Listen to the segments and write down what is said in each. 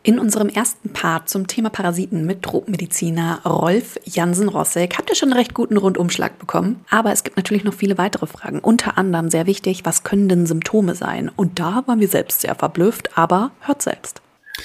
In unserem ersten Part zum Thema Parasiten mit Tropenmediziner Rolf Jansen-Rossek habt ihr schon einen recht guten Rundumschlag bekommen. Aber es gibt natürlich noch viele weitere Fragen. Unter anderem sehr wichtig, was können denn Symptome sein? Und da waren wir selbst sehr verblüfft, aber hört selbst.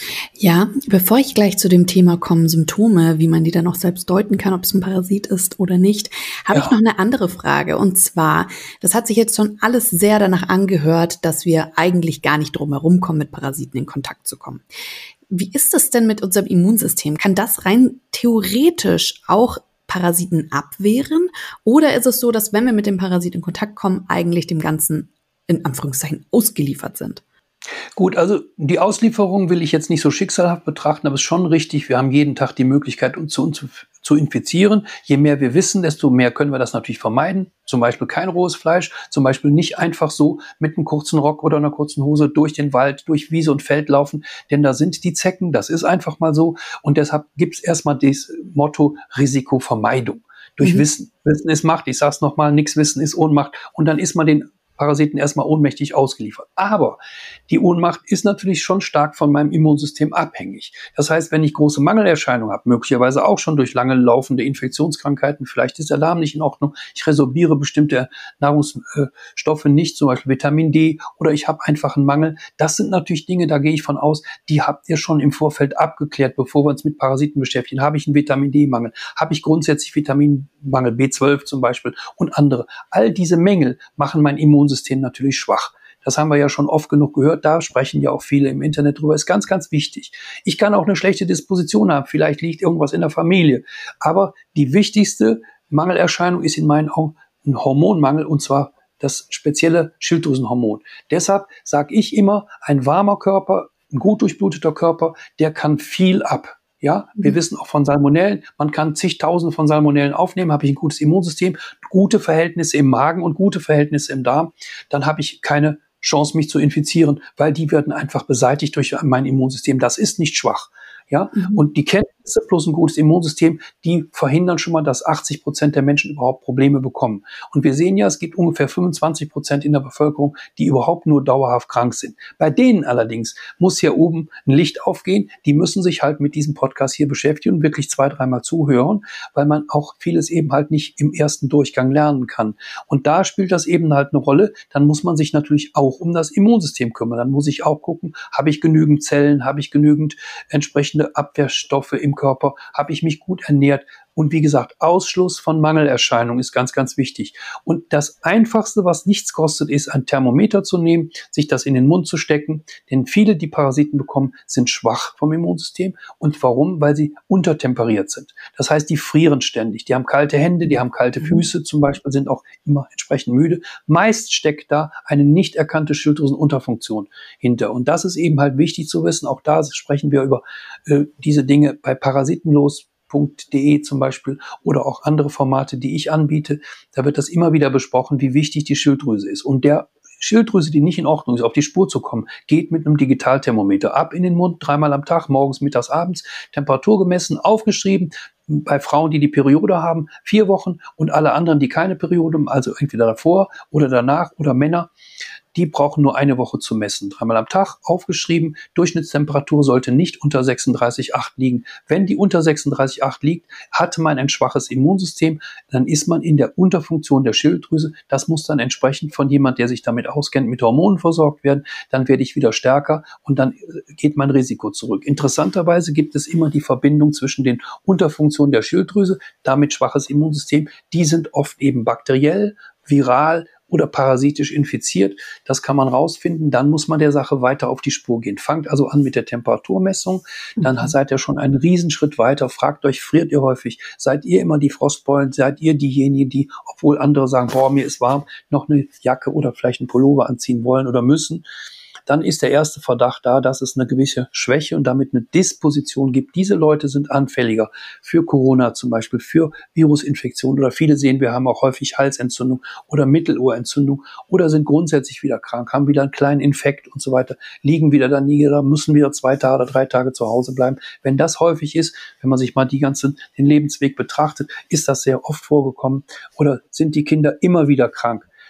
Ja, bevor ich gleich zu dem Thema komme, Symptome, wie man die dann auch selbst deuten kann, ob es ein Parasit ist oder nicht, habe ich noch eine andere Frage. Und zwar, das hat sich jetzt schon alles sehr danach angehört, dass wir eigentlich gar nicht drum herum kommen, mit Parasiten in Kontakt zu kommen. Wie ist es denn mit unserem Immunsystem? Kann das rein theoretisch auch Parasiten abwehren? Oder ist es so, dass wenn wir mit dem Parasit in Kontakt kommen, eigentlich dem Ganzen in Anführungszeichen ausgeliefert sind? Gut, also die Auslieferung will ich jetzt nicht so schicksalhaft betrachten, aber es ist schon richtig, wir haben jeden Tag die Möglichkeit, uns zu infizieren. Je mehr wir wissen, desto mehr können wir das natürlich vermeiden. Zum Beispiel kein rohes Fleisch, zum Beispiel nicht einfach so mit einem kurzen Rock oder einer kurzen Hose durch den Wald, durch Wiese und Feld laufen, denn da sind die Zecken, das ist einfach mal so. Und deshalb gibt es erstmal das Motto Risikovermeidung. Durch Wissen. Wissen ist Macht. Ich sage es nochmal, nichts Wissen ist Ohnmacht. Und dann ist man den Parasiten erstmal ohnmächtig ausgeliefert. Aber die Ohnmacht ist natürlich schon stark von meinem Immunsystem abhängig. Das heißt, wenn ich große Mangelerscheinungen habe, möglicherweise auch schon durch lange laufende Infektionskrankheiten, vielleicht ist der Darm nicht in Ordnung, ich resorbiere bestimmte Nahrungsstoffe nicht, zum Beispiel Vitamin D, oder ich habe einfach einen Mangel. Das sind natürlich Dinge, da gehe ich von aus, die habt ihr schon im Vorfeld abgeklärt, bevor wir uns mit Parasiten beschäftigen. Habe ich einen Vitamin D-Mangel? Habe ich grundsätzlich Vitaminmangel, B12 zum Beispiel und andere? All diese Mängel machen mein Immunsystem natürlich schwach. Das haben wir ja schon oft genug gehört. Da sprechen ja auch viele im Internet drüber. Ist ganz, ganz wichtig. Ich kann auch eine schlechte Disposition haben. Vielleicht liegt irgendwas in der Familie. Aber die wichtigste Mangelerscheinung ist in meinen Augen ein Hormonmangel, und zwar das spezielle Schilddrüsenhormon. Deshalb sage ich immer, ein warmer Körper, ein gut durchbluteter Körper, der kann viel ab. Ja, wir wissen auch von Salmonellen, man kann zigtausende von Salmonellen aufnehmen, habe ich ein gutes Immunsystem, gute Verhältnisse im Magen und gute Verhältnisse im Darm, dann habe ich keine Chance, mich zu infizieren, weil die werden einfach beseitigt durch mein Immunsystem. Das ist nicht schwach. Ja, und die Kenntnisse plus ein gutes Immunsystem, die verhindern schon mal, dass 80% der Menschen überhaupt Probleme bekommen. Und wir sehen ja, es gibt ungefähr 25% in der Bevölkerung, die überhaupt nur dauerhaft krank sind. Bei denen allerdings muss hier oben ein Licht aufgehen. Die müssen sich halt mit diesem Podcast hier beschäftigen und wirklich 2-3 Mal zuhören, weil man auch vieles eben halt nicht im ersten Durchgang lernen kann. Und da spielt das eben halt eine Rolle. Dann muss man sich natürlich auch um das Immunsystem kümmern. Dann muss ich auch gucken, habe ich genügend Zellen, habe ich genügend entsprechende Abwehrstoffe im Körper, habe ich mich gut ernährt. Und wie gesagt, Ausschluss von Mangelerscheinungen ist ganz, ganz wichtig. Und das Einfachste, was nichts kostet, ist, ein Thermometer zu nehmen, sich das in den Mund zu stecken. Denn viele, die Parasiten bekommen, sind schwach vom Immunsystem. Und warum? Weil sie untertemperiert sind. Das heißt, die frieren ständig. Die haben kalte Hände, die haben kalte Füße zum Beispiel, sind auch immer entsprechend müde. Meist steckt da eine nicht erkannte Schilddrüsenunterfunktion hinter. Und das ist eben halt wichtig zu wissen. Auch da sprechen wir über diese Dinge bei parasitenlos.de zum Beispiel oder auch andere Formate, die ich anbiete. Da wird das immer wieder besprochen, wie wichtig die Schilddrüse ist. Und der Schilddrüse, die nicht in Ordnung ist, auf die Spur zu kommen, geht mit einem Digitalthermometer ab in den Mund, 3-mal am Tag, morgens, mittags, abends, Temperatur gemessen, aufgeschrieben. Bei Frauen, die Periode haben, 4 Wochen, und alle anderen, die keine Periode haben, also entweder davor oder danach, oder Männer, die brauchen nur 1 Woche zu messen. 3-mal am Tag aufgeschrieben. Durchschnittstemperatur sollte nicht unter 36,8 liegen. Wenn die unter 36,8 liegt, hat man ein schwaches Immunsystem. Dann ist man in der Unterfunktion der Schilddrüse. Das muss dann entsprechend von jemand, der sich damit auskennt, mit Hormonen versorgt werden. Dann werde ich wieder stärker und dann geht mein Risiko zurück. Interessanterweise gibt es immer die Verbindung zwischen den Unterfunktionen der Schilddrüse, damit schwaches Immunsystem. Die sind oft eben bakteriell, viral oder parasitisch infiziert. Das kann man rausfinden. Dann muss man der Sache weiter auf die Spur gehen. Fangt also an mit der Temperaturmessung. Dann seid ihr schon einen Riesenschritt weiter. Fragt euch, friert ihr häufig? Seid ihr immer die Frostbeulen? Seid ihr diejenigen, die, obwohl andere sagen, boah, mir ist warm, noch eine Jacke oder vielleicht einen Pullover anziehen wollen oder müssen? Dann ist der erste Verdacht da, dass es eine gewisse Schwäche und damit eine Disposition gibt. Diese Leute sind anfälliger für Corona zum Beispiel, für Virusinfektionen, oder viele sehen, wir haben auch häufig Halsentzündung oder Mittelohrentzündung oder sind grundsätzlich wieder krank, haben wieder einen kleinen Infekt und so weiter, liegen wieder da nieder, müssen wieder 2 Tage oder 3 Tage zu Hause bleiben. Wenn das häufig ist, wenn man sich mal den Lebensweg betrachtet, ist das sehr oft vorgekommen, oder sind die Kinder immer wieder krank.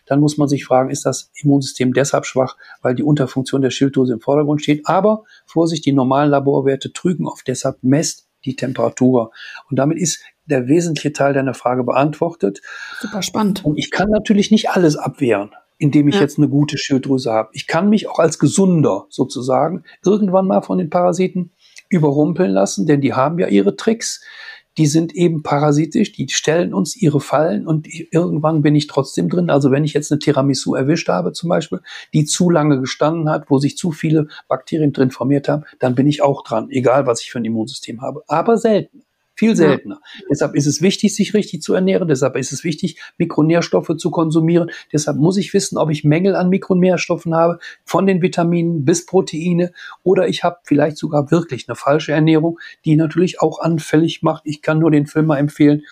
dann muss man sich fragen, ist das Immunsystem deshalb schwach, weil die Unterfunktion der Schilddrüse im Vordergrund steht. Aber Vorsicht, die normalen Laborwerte trügen oft, deshalb messt die Temperatur. Und damit ist der wesentliche Teil deiner Frage beantwortet. Super spannend. Und ich kann natürlich nicht alles abwehren, indem ich jetzt eine gute Schilddrüse habe. Ich kann mich auch als Gesunder sozusagen irgendwann mal von den Parasiten überrumpeln lassen, denn die haben ja ihre Tricks. Die sind eben parasitisch, die stellen uns ihre Fallen und irgendwann bin ich trotzdem drin. Also wenn ich jetzt eine Tiramisu erwischt habe zum Beispiel, die zu lange gestanden hat, wo sich zu viele Bakterien drin formiert haben, dann bin ich auch dran, egal was ich für ein Immunsystem habe. Aber selten. Viel seltener. Ja. Deshalb ist es wichtig, sich richtig zu ernähren. Deshalb ist es wichtig, Mikronährstoffe zu konsumieren. Deshalb muss ich wissen, ob ich Mängel an Mikronährstoffen habe, von den Vitaminen bis Proteine. Oder ich habe vielleicht sogar wirklich eine falsche Ernährung, die natürlich auch anfällig macht. Ich kann nur den Film mal empfehlen,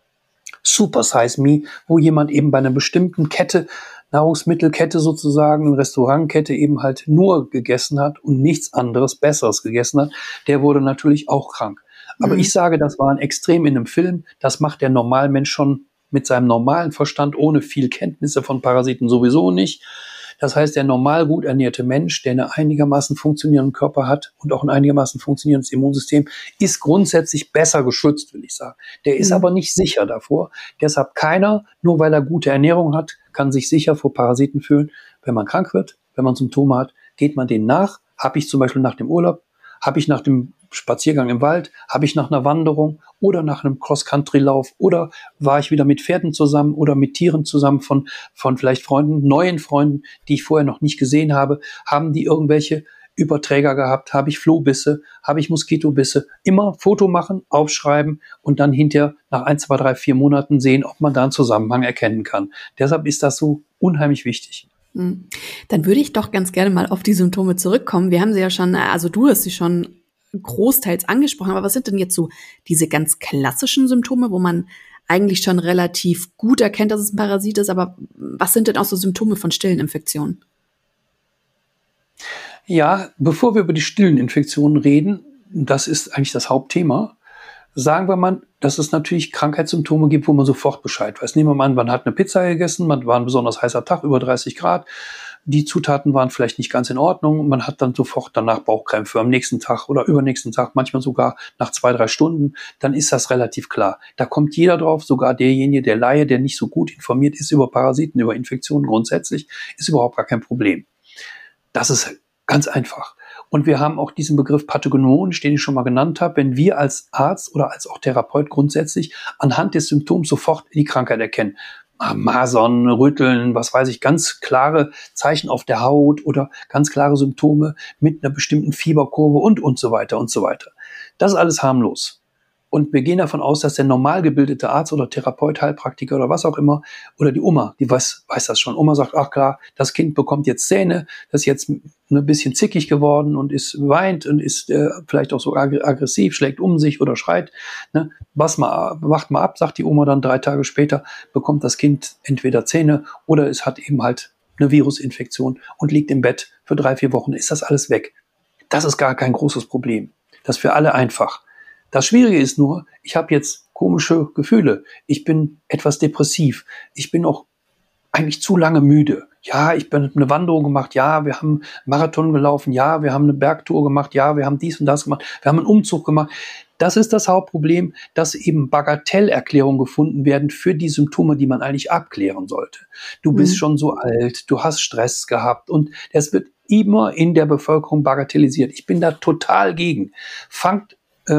Super Size Me, wo jemand eben bei einer bestimmten Kette, Nahrungsmittelkette sozusagen, eine Restaurantkette eben halt nur gegessen hat und nichts anderes Besseres gegessen hat. Der wurde natürlich auch krank. Aber ich sage, das war ein Extrem in einem Film. Das macht der Normalmensch schon mit seinem normalen Verstand ohne viel Kenntnisse von Parasiten sowieso nicht. Das heißt, der normal gut ernährte Mensch, der einen einigermaßen funktionierenden Körper hat und auch ein einigermaßen funktionierendes Immunsystem, ist grundsätzlich besser geschützt, will ich sagen. Der ist aber nicht sicher davor. Deshalb keiner, nur weil er gute Ernährung hat, kann sich sicher vor Parasiten fühlen. Wenn man krank wird, wenn man Symptome hat, geht man denen nach. Habe ich zum Beispiel nach dem Urlaub, habe ich nach dem Spaziergang im Wald, habe ich nach einer Wanderung oder nach einem Cross-Country-Lauf oder war ich wieder mit Pferden zusammen oder mit Tieren zusammen von vielleicht Freunden, neuen Freunden, die ich vorher noch nicht gesehen habe, haben die irgendwelche Überträger gehabt, habe ich Flohbisse, habe ich Moskitobisse, immer Foto machen, aufschreiben und dann hinterher nach 1, 2, 3, 4 Monaten sehen, ob man da einen Zusammenhang erkennen kann. Deshalb ist das so unheimlich wichtig. Dann würde ich doch ganz gerne mal auf die Symptome zurückkommen. Wir haben sie ja schon, also du hast sie schon großteils angesprochen, aber was sind denn jetzt so diese ganz klassischen Symptome, wo man eigentlich schon relativ gut erkennt, dass es ein Parasit ist, aber was sind denn auch so Symptome von stillen Infektionen? Ja, bevor wir über die stillen Infektionen reden, das ist eigentlich das Hauptthema, sagen wir mal, dass es natürlich Krankheitssymptome gibt, wo man sofort Bescheid weiß. Nehmen wir mal an, man hat eine Pizza gegessen, man war ein besonders heißer Tag, über 30 Grad, die Zutaten waren vielleicht nicht ganz in Ordnung, man hat dann sofort danach Bauchkrämpfe am nächsten Tag oder übernächsten Tag, manchmal sogar nach 2, 3 Stunden, dann ist das relativ klar. Da kommt jeder drauf, sogar derjenige, der Laie, der nicht so gut informiert ist über Parasiten, über Infektionen grundsätzlich, ist überhaupt gar kein Problem. Das ist ganz einfach. Und wir haben auch diesen Begriff pathognomonisch, den ich schon mal genannt habe, wenn wir als Arzt oder als auch Therapeut grundsätzlich anhand des Symptoms sofort die Krankheit erkennen. Masern, Rütteln, was weiß ich, ganz klare Zeichen auf der Haut oder ganz klare Symptome mit einer bestimmten Fieberkurve und so weiter und so weiter. Das ist alles harmlos. Und wir gehen davon aus, dass der normal gebildete Arzt oder Therapeut, Heilpraktiker oder was auch immer, oder die Oma, die weiß das schon. Oma sagt, ach klar, das Kind bekommt jetzt Zähne, das ist jetzt ein bisschen zickig geworden und weint und ist vielleicht auch so aggressiv, schlägt um sich oder schreit. Ne? Wacht mal ab, sagt die Oma dann 3 Tage später, bekommt das Kind entweder Zähne oder es hat eben halt eine Virusinfektion und liegt im Bett für 3, 4 Wochen. Ist das alles weg? Das ist gar kein großes Problem. Das ist für alle einfach. Das Schwierige ist nur, ich habe jetzt komische Gefühle. Ich bin etwas depressiv. Ich bin auch eigentlich zu lange müde. Ja, ich bin eine Wanderung gemacht. Ja, wir haben einen Marathon gelaufen. Ja, wir haben eine Bergtour gemacht. Ja, wir haben dies und das gemacht. Wir haben einen Umzug gemacht. Das ist das Hauptproblem, dass eben Bagatellerklärungen gefunden werden für die Symptome, die man eigentlich abklären sollte. Du bist schon so alt, du hast Stress gehabt und es wird immer in der Bevölkerung bagatellisiert. Ich bin da total gegen. Fangt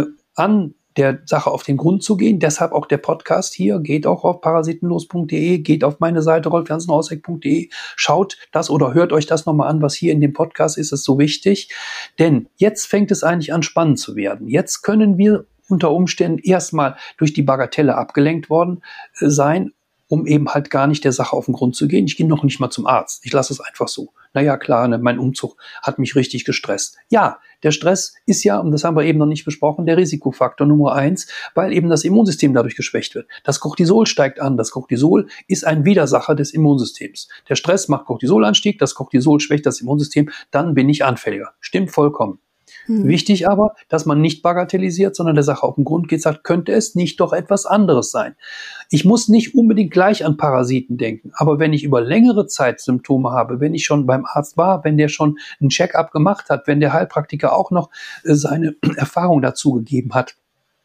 an, der Sache auf den Grund zu gehen. Deshalb auch der Podcast hier. Geht auch auf parasitenlos.de, geht auf meine Seite rolfjansenrosek.de, schaut das oder hört euch das nochmal an, was hier in dem Podcast ist, ist so wichtig. Denn jetzt fängt es eigentlich an, spannend zu werden. Jetzt können wir unter Umständen erstmal durch die Bagatelle abgelenkt worden sein, um eben halt gar nicht der Sache auf den Grund zu gehen. Ich gehe noch nicht mal zum Arzt. Ich lasse es einfach so. Naja, klar, mein Umzug hat mich richtig gestresst. Ja, der Stress ist ja, und das haben wir eben noch nicht besprochen, der Risikofaktor Nummer 1, weil eben das Immunsystem dadurch geschwächt wird. Das Cortisol steigt an. Das Cortisol ist ein Widersacher des Immunsystems. Der Stress macht Cortisolanstieg, das Cortisol schwächt das Immunsystem, dann bin ich anfälliger. Stimmt vollkommen. Wichtig aber, dass man nicht bagatellisiert, sondern der Sache auf den Grund geht, sagt, könnte es nicht doch etwas anderes sein? Ich muss nicht unbedingt gleich an Parasiten denken, aber wenn ich über längere Zeit Symptome habe, wenn ich schon beim Arzt war, wenn der schon einen Check-up gemacht hat, wenn der Heilpraktiker auch noch seine Erfahrung dazu gegeben hat,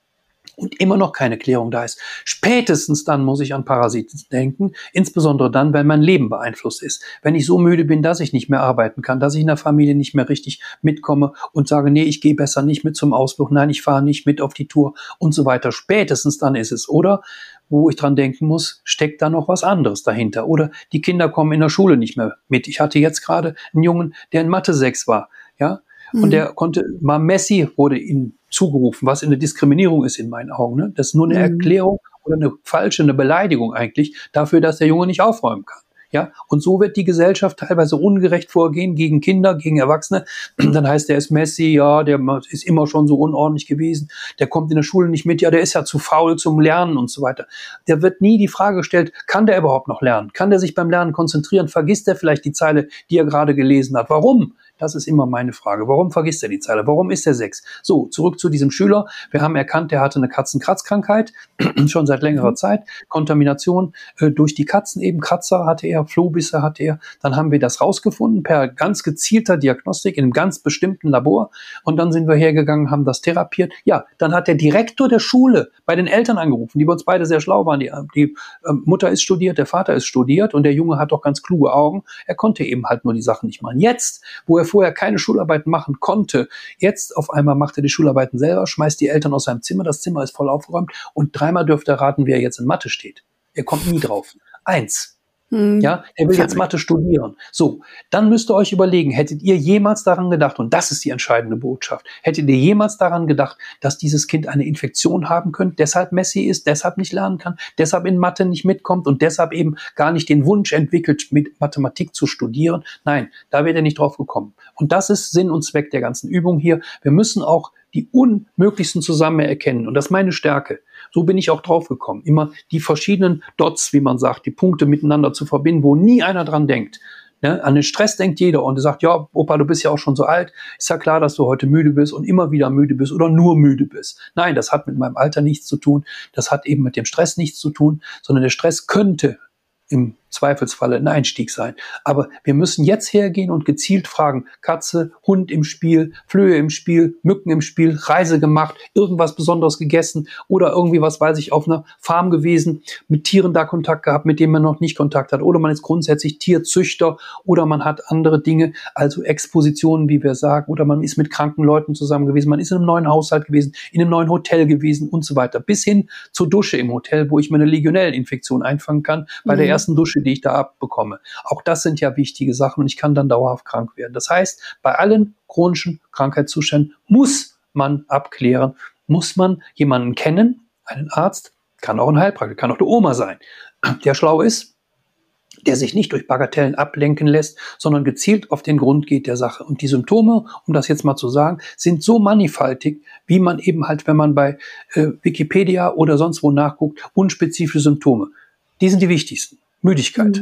und immer noch keine Klärung da ist. Spätestens dann muss ich an Parasiten denken, insbesondere dann, wenn mein Leben beeinflusst ist. Wenn ich so müde bin, dass ich nicht mehr arbeiten kann, dass ich in der Familie nicht mehr richtig mitkomme und sage, nee, ich gehe besser nicht mit zum Ausflug, nein, ich fahre nicht mit auf die Tour und so weiter. Spätestens dann ist es. Oder wo ich dran denken muss, steckt da noch was anderes dahinter. Oder die Kinder kommen in der Schule nicht mehr mit. Ich hatte jetzt gerade einen Jungen, der in Mathe 6 war, ja, und der konnte mal Messi wurde ihm zugerufen, was eine Diskriminierung ist in meinen Augen. Ne? Das ist nur eine Erklärung oder eine Beleidigung eigentlich dafür, dass der Junge nicht aufräumen kann. Ja, und so wird die Gesellschaft teilweise ungerecht vorgehen gegen Kinder, gegen Erwachsene. Dann heißt, der ist Messi, ja, der ist immer schon so unordentlich gewesen, der kommt in der Schule nicht mit, ja, der ist ja zu faul zum Lernen und so weiter. Der wird nie die Frage gestellt, kann der überhaupt noch lernen? Kann der sich beim Lernen konzentrieren? Vergisst er vielleicht die Zeile, die er gerade gelesen hat? Warum? Das ist immer meine Frage. Warum vergisst er die Zeile? Warum ist er 6? So, zurück zu diesem Schüler. Wir haben erkannt, der hatte eine Katzenkratzkrankheit, schon seit längerer Zeit. Kontamination durch die Katzen eben. Kratzer hatte er, Flohbisse hatte er. Dann haben wir das rausgefunden per ganz gezielter Diagnostik in einem ganz bestimmten Labor. Und dann sind wir hergegangen, haben das therapiert. Ja, dann hat der Direktor der Schule bei den Eltern angerufen, die bei uns beide sehr schlau waren. Die Mutter ist studiert, der Vater ist studiert und der Junge hat doch ganz kluge Augen. Er konnte eben halt nur die Sachen nicht machen. Jetzt, wo er vorher keine Schularbeiten machen konnte, jetzt auf einmal macht er die Schularbeiten selber, schmeißt die Eltern aus seinem Zimmer, das Zimmer ist voll aufgeräumt und dreimal dürft ihr raten, wie er jetzt in Mathe steht. Er kommt nie drauf. 1. Ja, er will jetzt Mathe studieren. So, dann müsst ihr euch überlegen, hättet ihr jemals daran gedacht, und das ist die entscheidende Botschaft, hättet ihr jemals daran gedacht, dass dieses Kind eine Infektion haben könnte, deshalb Messi ist, deshalb nicht lernen kann, deshalb in Mathe nicht mitkommt und deshalb eben gar nicht den Wunsch entwickelt, mit Mathematik zu studieren? Nein, da wäre er nicht drauf gekommen. Und das ist Sinn und Zweck der ganzen Übung hier. Wir müssen auch die unmöglichsten Zusammenhänge erkennen. Und das ist meine Stärke. So bin ich auch drauf gekommen. Immer die verschiedenen Dots, wie man sagt, die Punkte miteinander zu verbinden, wo nie einer dran denkt. Ne? An den Stress denkt jeder und sagt, ja, Opa, du bist ja auch schon so alt. Ist ja klar, dass du heute müde bist und immer wieder müde bist oder nur müde bist. Nein, das hat mit meinem Alter nichts zu tun. Das hat eben mit dem Stress nichts zu tun, sondern der Stress könnte im Zweifelsfalle ein Einstieg sein. Aber wir müssen jetzt hergehen und gezielt fragen, Katze, Hund im Spiel, Flöhe im Spiel, Mücken im Spiel, Reise gemacht, irgendwas Besonderes gegessen oder irgendwie, was weiß ich, auf einer Farm gewesen, mit Tieren da Kontakt gehabt, mit denen man noch nicht Kontakt hat. Oder man ist grundsätzlich Tierzüchter oder man hat andere Dinge, also Expositionen, wie wir sagen, oder man ist mit kranken Leuten zusammen gewesen, man ist in einem neuen Haushalt gewesen, in einem neuen Hotel gewesen und so weiter. Bis hin zur Dusche im Hotel, wo ich mir eine Legionellinfektion einfangen kann, bei der ersten Dusche, die ich da abbekomme. Auch das sind ja wichtige Sachen und ich kann dann dauerhaft krank werden. Das heißt, bei allen chronischen Krankheitszuständen muss man abklären, muss man jemanden kennen, einen Arzt, kann auch ein Heilpraktiker, kann auch die Oma sein, der schlau ist, der sich nicht durch Bagatellen ablenken lässt, sondern gezielt auf den Grund geht der Sache. Und die Symptome, um das jetzt mal zu sagen, sind so mannigfaltig, wie man eben halt, wenn man bei Wikipedia oder sonst wo nachguckt, unspezifische Symptome. Die sind die wichtigsten. Müdigkeit.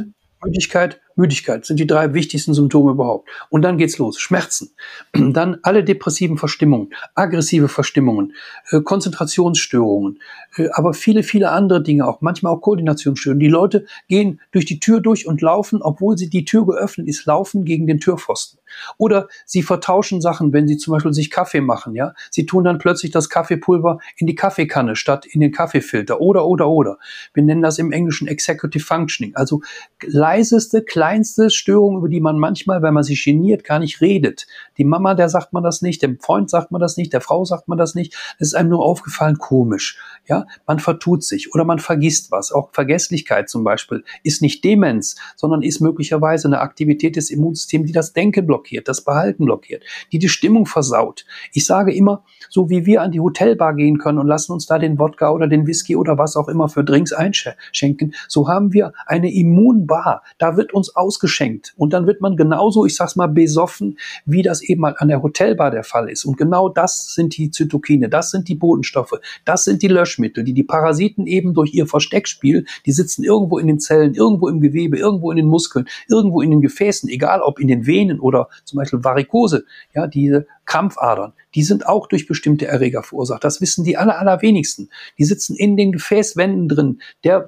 Müdigkeit sind die 3 wichtigsten Symptome überhaupt. Und dann geht's los. Schmerzen. Dann alle depressiven Verstimmungen, aggressive Verstimmungen, Konzentrationsstörungen, aber viele, viele andere Dinge auch. Manchmal auch Koordinationsstörungen. Die Leute gehen durch die Tür durch und laufen, obwohl sie die Tür geöffnet ist, laufen gegen den Türpfosten. Oder sie vertauschen Sachen, wenn sie zum Beispiel sich Kaffee machen. Ja, sie tun dann plötzlich das Kaffeepulver in die Kaffeekanne statt in den Kaffeefilter. Oder. Wir nennen das im Englischen Executive Functioning. Also leiseste, kleinste Störung, über die man manchmal, wenn man sich geniert, gar nicht redet. Die Mama, der sagt man das nicht, dem Freund sagt man das nicht, der Frau sagt man das nicht. Es ist einem nur aufgefallen, komisch. Ja, man vertut sich oder man vergisst was. Auch Vergesslichkeit zum Beispiel ist nicht Demenz, sondern ist möglicherweise eine Aktivität des Immunsystems, die das Denken blockiert, das Behalten blockiert, die Stimmung versaut. Ich sage immer, so wie wir an die Hotelbar gehen können und lassen uns da den Wodka oder den Whisky oder was auch immer für Drinks einschenken, so haben wir eine Immunbar. Da wird uns ausgeschenkt und dann wird man genauso, ich sag's mal, besoffen, wie das eben mal an der Hotelbar der Fall ist. Und genau das sind die Zytokine, das sind die Botenstoffe, das sind die Löschmittel, die Parasiten eben durch ihr Versteckspiel, die sitzen irgendwo in den Zellen, irgendwo im Gewebe, irgendwo in den Muskeln, irgendwo in den Gefäßen, egal ob in den Venen oder zum Beispiel Varikose, ja, diese Krampfadern, die sind auch durch bestimmte Erreger verursacht. Das wissen die allerwenigsten. Die sitzen in den Gefäßwänden drin,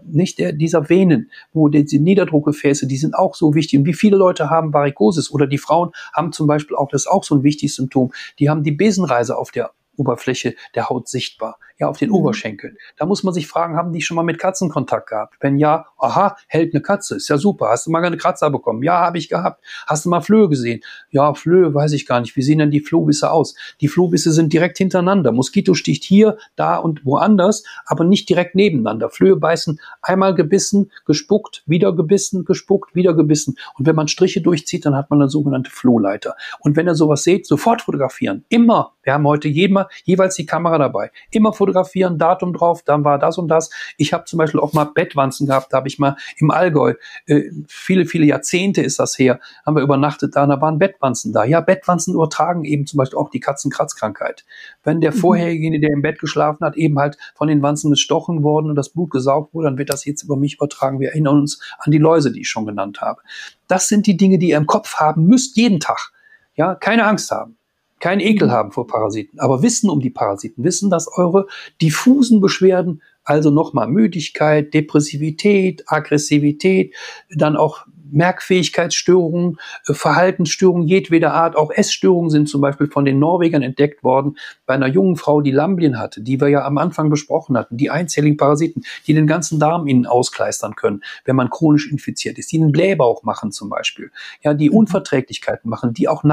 dieser Venen, wo die Niederdruckgefäße, die sind auch so wichtig. Und wie viele Leute haben Varikosis oder die Frauen haben zum Beispiel auch, das ist auch so ein wichtiges Symptom, die haben die Besenreise auf der Oberfläche der Haut sichtbar, ja, auf den Oberschenkeln. Da muss man sich fragen, haben die schon mal mit Katzen Kontakt gehabt? Wenn ja, aha, hält eine Katze, ist ja super. Hast du mal eine Kratzer bekommen? Ja, habe ich gehabt. Hast du mal Flöhe gesehen? Ja, Flöhe weiß ich gar nicht. Wie sehen denn die Flohbisse aus? Die Flohbisse sind direkt hintereinander. Moskito sticht hier, da und woanders, aber nicht direkt nebeneinander. Flöhe beißen, einmal gebissen, gespuckt, wieder gebissen, gespuckt, wieder gebissen. Und wenn man Striche durchzieht, dann hat man eine sogenannte Flohleiter. Und wenn ihr sowas seht, sofort fotografieren. Immer. Wir haben heute jeweils die Kamera dabei. Immer fotografieren, Datum drauf, dann war das und das. Ich habe zum Beispiel auch mal Bettwanzen gehabt, da habe ich mal im Allgäu, viele Jahrzehnte ist das her, haben wir übernachtet da waren Bettwanzen da. Ja, Bettwanzen übertragen eben zum Beispiel auch die Katzenkratzkrankheit. Wenn der vorherige, der im Bett geschlafen hat, eben halt von den Wanzen gestochen worden und das Blut gesaugt wurde, dann wird das jetzt über mich übertragen. Wir erinnern uns an die Läuse, die ich schon genannt habe. Das sind die Dinge, die ihr im Kopf haben müsst, jeden Tag. Ja, keine Angst haben. Kein Ekel haben vor Parasiten, aber wissen um die Parasiten, wissen, dass eure diffusen Beschwerden, also nochmal Müdigkeit, Depressivität, Aggressivität, dann auch Merkfähigkeitsstörungen, Verhaltensstörungen jedweder Art, auch Essstörungen sind zum Beispiel von den Norwegern entdeckt worden, bei einer jungen Frau, die Lamblien hatte, die wir ja am Anfang besprochen hatten, die einzelligen Parasiten, die den ganzen Darm innen auskleistern können, wenn man chronisch infiziert ist, die einen Blähbauch machen zum Beispiel, ja, die Unverträglichkeiten machen, die auch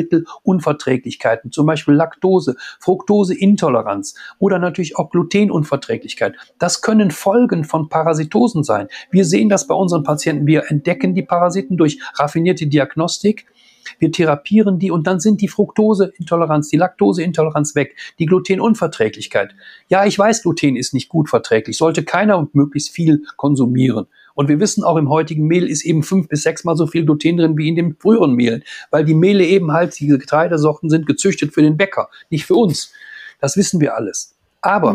Nahrungsmittelunverträglichkeiten, zum Beispiel Laktose, Fructoseintoleranz oder natürlich auch Glutenunverträglichkeit. Das können Folgen von Parasitosen sein. Wir sehen das bei unseren Patienten, wir entdecken die Parasiten durch raffinierte Diagnostik. Wir therapieren die und dann sind die Fructoseintoleranz, die Laktoseintoleranz weg, die Glutenunverträglichkeit. Ja, ich weiß, Gluten ist nicht gut verträglich, sollte keiner möglichst viel konsumieren. Und wir wissen auch, im heutigen Mehl ist eben 5 bis 6 Mal so viel Gluten drin wie in den früheren Mehlen, weil die Mehle eben halt, diese Getreidesorten sind gezüchtet für den Bäcker, nicht für uns. Das wissen wir alles. Aber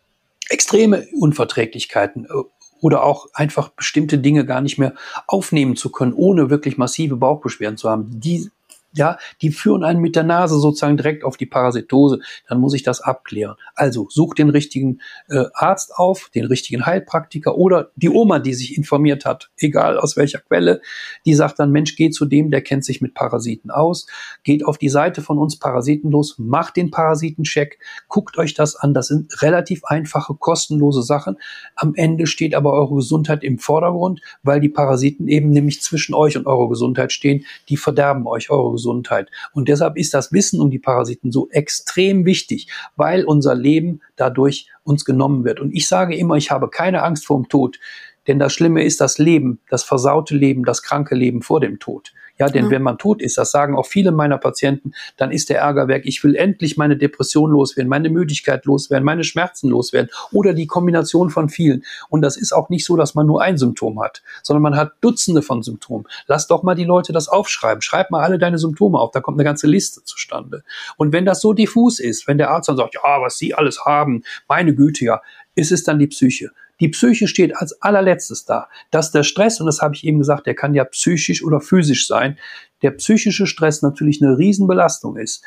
extreme Unverträglichkeiten oder auch einfach bestimmte Dinge gar nicht mehr aufnehmen zu können, ohne wirklich massive Bauchbeschwerden zu haben, die führen einen mit der Nase sozusagen direkt auf die Parasitose. Dann muss ich das abklären. Also such den richtigen Arzt auf, den richtigen Heilpraktiker oder die Oma, die sich informiert hat, egal aus welcher Quelle, die sagt dann, Mensch, geht zu dem, der kennt sich mit Parasiten aus, geht auf die Seite von uns Parasitenlos, macht den Parasitencheck, guckt euch das an. Das sind relativ einfache, kostenlose Sachen. Am Ende steht aber eure Gesundheit im Vordergrund, weil die Parasiten eben nämlich zwischen euch und eurer Gesundheit stehen. Die verderben euch eure Gesundheit. Und deshalb ist das Wissen um die Parasiten so extrem wichtig, weil unser Leben dadurch uns genommen wird. Und ich sage immer, ich habe keine Angst vor dem Tod, denn das Schlimme ist das Leben, das versaute Leben, das kranke Leben vor dem Tod. Ja, denn wenn man tot ist, das sagen auch viele meiner Patienten, dann ist der Ärger weg. Ich will endlich meine Depression loswerden, meine Müdigkeit loswerden, meine Schmerzen loswerden oder die Kombination von vielen. Und das ist auch nicht so, dass man nur ein Symptom hat, sondern man hat Dutzende von Symptomen. Lass doch mal die Leute das aufschreiben. Schreib mal alle deine Symptome auf. Da kommt eine ganze Liste zustande. Und wenn das so diffus ist, wenn der Arzt dann sagt, ja, was Sie alles haben, meine Güte, ja, ist es dann die Psyche. Die Psyche steht als allerletztes da. Dass der Stress, und das habe ich eben gesagt, der kann ja psychisch oder physisch sein, der psychische Stress natürlich eine Riesenbelastung ist.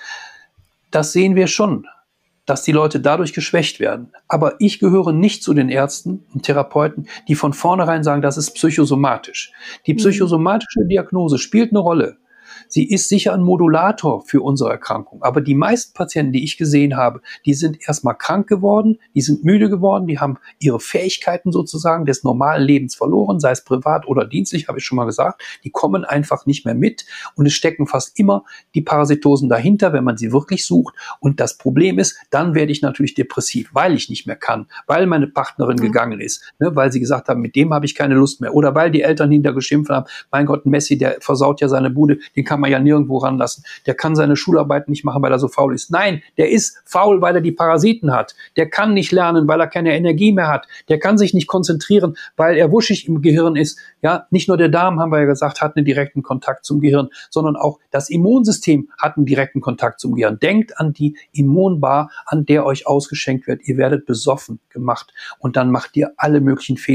Das sehen wir schon, dass die Leute dadurch geschwächt werden. Aber ich gehöre nicht zu den Ärzten und Therapeuten, die von vornherein sagen, das ist psychosomatisch. Die psychosomatische Diagnose spielt eine Rolle. Sie ist sicher ein Modulator für unsere Erkrankung. Aber die meisten Patienten, die ich gesehen habe, die sind erstmal krank geworden, die sind müde geworden, die haben ihre Fähigkeiten sozusagen des normalen Lebens verloren, sei es privat oder dienstlich, habe ich schon mal gesagt. Die kommen einfach nicht mehr mit und es stecken fast immer die Parasitosen dahinter, wenn man sie wirklich sucht. Und das Problem ist, dann werde ich natürlich depressiv, weil ich nicht mehr kann, weil meine Partnerin gegangen ist, ne, weil sie gesagt haben, mit dem habe ich keine Lust mehr oder weil die Eltern hinter geschimpft haben, mein Gott, Messi, der versaut ja seine Bude, den kann man ja nirgendwo ranlassen. Der kann seine Schularbeit nicht machen, weil er so faul ist. Nein, der ist faul, weil er die Parasiten hat. Der kann nicht lernen, weil er keine Energie mehr hat. Der kann sich nicht konzentrieren, weil er wuschig im Gehirn ist. Ja, nicht nur der Darm, haben wir ja gesagt, hat einen direkten Kontakt zum Gehirn, sondern auch das Immunsystem hat einen direkten Kontakt zum Gehirn. Denkt an die Immunbar, an der euch ausgeschenkt wird. Ihr werdet besoffen gemacht und dann macht ihr alle möglichen Fehler.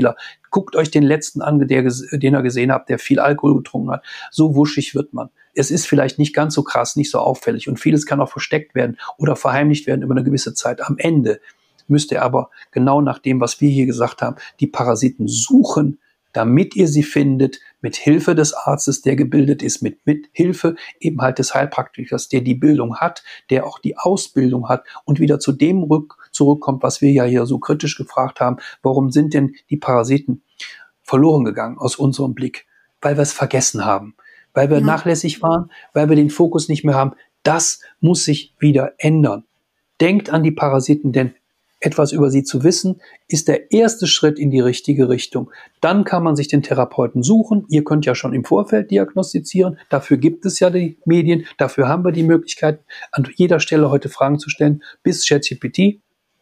Guckt euch den letzten an, den ihr gesehen habt, der viel Alkohol getrunken hat. So wuschig wird man. Es ist vielleicht nicht ganz so krass, nicht so auffällig und vieles kann auch versteckt werden oder verheimlicht werden über eine gewisse Zeit. Am Ende müsst ihr aber genau nach dem, was wir hier gesagt haben, die Parasiten suchen, damit ihr sie findet, mit Hilfe des Arztes, der gebildet ist, mit Hilfe eben halt des Heilpraktikers, der die Bildung hat, der auch die Ausbildung hat und wieder zu dem zurückkommt, was wir ja hier so kritisch gefragt haben. Warum sind denn die Parasiten verloren gegangen aus unserem Blick? Weil wir es vergessen haben, weil wir nachlässig waren, weil wir den Fokus nicht mehr haben. Das muss sich wieder ändern. Denkt an die Parasiten, denn etwas über sie zu wissen, ist der erste Schritt in die richtige Richtung. Dann kann man sich den Therapeuten suchen. Ihr könnt ja schon im Vorfeld diagnostizieren. Dafür gibt es ja die Medien. Dafür haben wir die Möglichkeit, an jeder Stelle heute Fragen zu stellen, bis ChatGPT.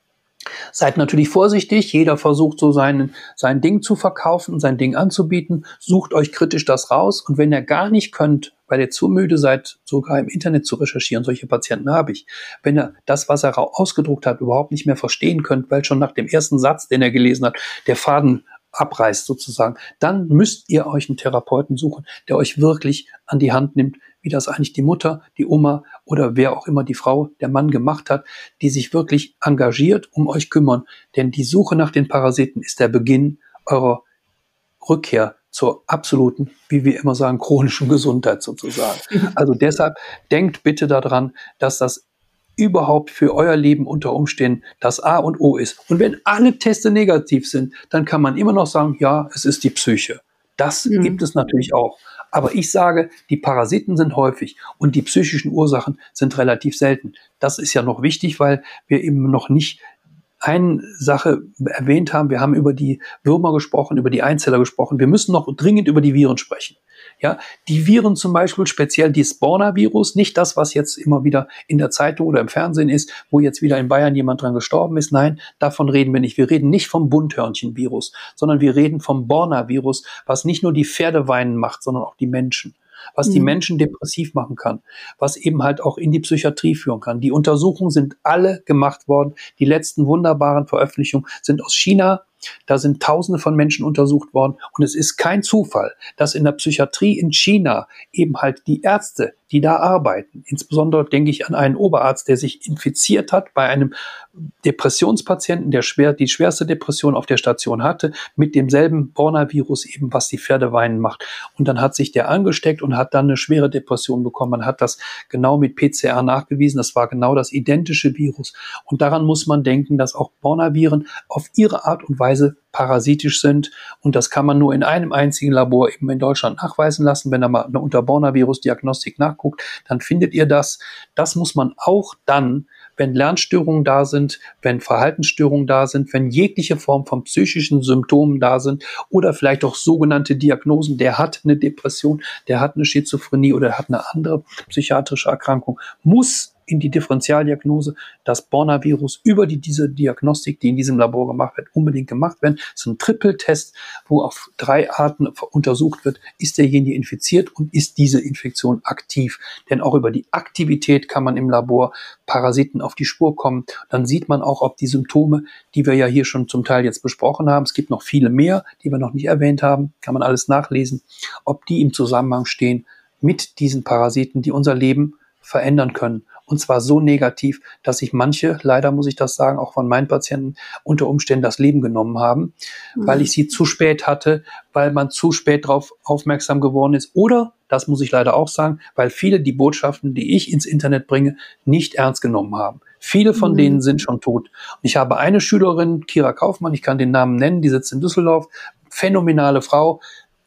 Seid natürlich vorsichtig, jeder versucht so sein Ding zu verkaufen, sein Ding anzubieten, sucht euch kritisch das raus und wenn ihr gar nicht könnt, weil ihr zu müde seid, sogar im Internet zu recherchieren, solche Patienten habe ich, wenn ihr das, was er ausgedruckt hat, überhaupt nicht mehr verstehen könnt, weil schon nach dem ersten Satz, den er gelesen hat, der Faden abreißt sozusagen, dann müsst ihr euch einen Therapeuten suchen, der euch wirklich an die Hand nimmt, wie das eigentlich die Mutter, die Oma oder wer auch immer die Frau, der Mann gemacht hat, die sich wirklich engagiert, um euch kümmern. Denn die Suche nach den Parasiten ist der Beginn eurer Rückkehr zur absoluten, wie wir immer sagen, chronischen Gesundheit sozusagen. Also deshalb denkt bitte daran, dass das überhaupt für euer Leben unter Umständen das A und O ist. Und wenn alle Teste negativ sind, dann kann man immer noch sagen, ja, es ist die Psyche. Das gibt es natürlich auch. Aber ich sage, die Parasiten sind häufig und die psychischen Ursachen sind relativ selten. Das ist ja noch wichtig, weil wir eben noch nicht eine Sache erwähnt haben. Wir haben über die Würmer gesprochen, über die Einzeller gesprochen. Wir müssen noch dringend über die Viren sprechen. Ja, die Viren zum Beispiel, speziell die Borna-Virus, nicht das, was jetzt immer wieder in der Zeitung oder im Fernsehen ist, wo jetzt wieder in Bayern jemand dran gestorben ist. Nein, davon reden wir nicht. Wir reden nicht vom Bunthörnchen-Virus, sondern wir reden vom Borna-Virus, was nicht nur die Pferde weinen macht, sondern auch die Menschen. Was die Menschen depressiv machen kann, was eben halt auch in die Psychiatrie führen kann. Die Untersuchungen sind alle gemacht worden. Die letzten wunderbaren Veröffentlichungen sind aus China. Da sind Tausende von Menschen untersucht worden. Und es ist kein Zufall, dass in der Psychiatrie in China eben halt die Ärzte, die da arbeiten, insbesondere denke ich an einen Oberarzt, der sich infiziert hat bei einem Depressionspatienten, der die schwerste Depression auf der Station hatte, mit demselben Borna-Virus eben, was die Pferde weinen macht. Und dann hat sich der angesteckt und hat dann eine schwere Depression bekommen. Man hat das genau mit PCR nachgewiesen. Das war genau das identische Virus. Und daran muss man denken, dass auch Borna-Viren auf ihre Art und Weise parasitisch sind. Und das kann man nur in einem einzigen Labor eben in Deutschland nachweisen lassen. Wenn ihr mal unter Borna-Virus-Diagnostik nachguckt, dann findet ihr das. Das muss man auch dann, wenn Lernstörungen da sind, wenn Verhaltensstörungen da sind, wenn jegliche Form von psychischen Symptomen da sind oder vielleicht auch sogenannte Diagnosen, der hat eine Depression, der hat eine Schizophrenie oder hat eine andere psychiatrische Erkrankung, muss in die Differentialdiagnose das Borna-Virus über diese Diagnostik, die in diesem Labor gemacht wird, unbedingt gemacht werden. Es ist ein Trippeltest, wo auf 3 Arten untersucht wird, ist derjenige infiziert und ist diese Infektion aktiv. Denn auch über die Aktivität kann man im Labor Parasiten auf die Spur kommen. Dann sieht man auch, ob die Symptome, die wir ja hier schon zum Teil jetzt besprochen haben, es gibt noch viele mehr, die wir noch nicht erwähnt haben, kann man alles nachlesen, ob die im Zusammenhang stehen mit diesen Parasiten, die unser Leben verändern können. Und zwar so negativ, dass sich manche, leider muss ich das sagen, auch von meinen Patienten unter Umständen das Leben genommen haben, weil ich sie zu spät hatte, weil man zu spät darauf aufmerksam geworden ist. Oder, das muss ich leider auch sagen, weil viele die Botschaften, die ich ins Internet bringe, nicht ernst genommen haben. Viele von denen sind schon tot. Und ich habe eine Schülerin, Kira Kaufmann, ich kann den Namen nennen, die sitzt in Düsseldorf, phänomenale Frau,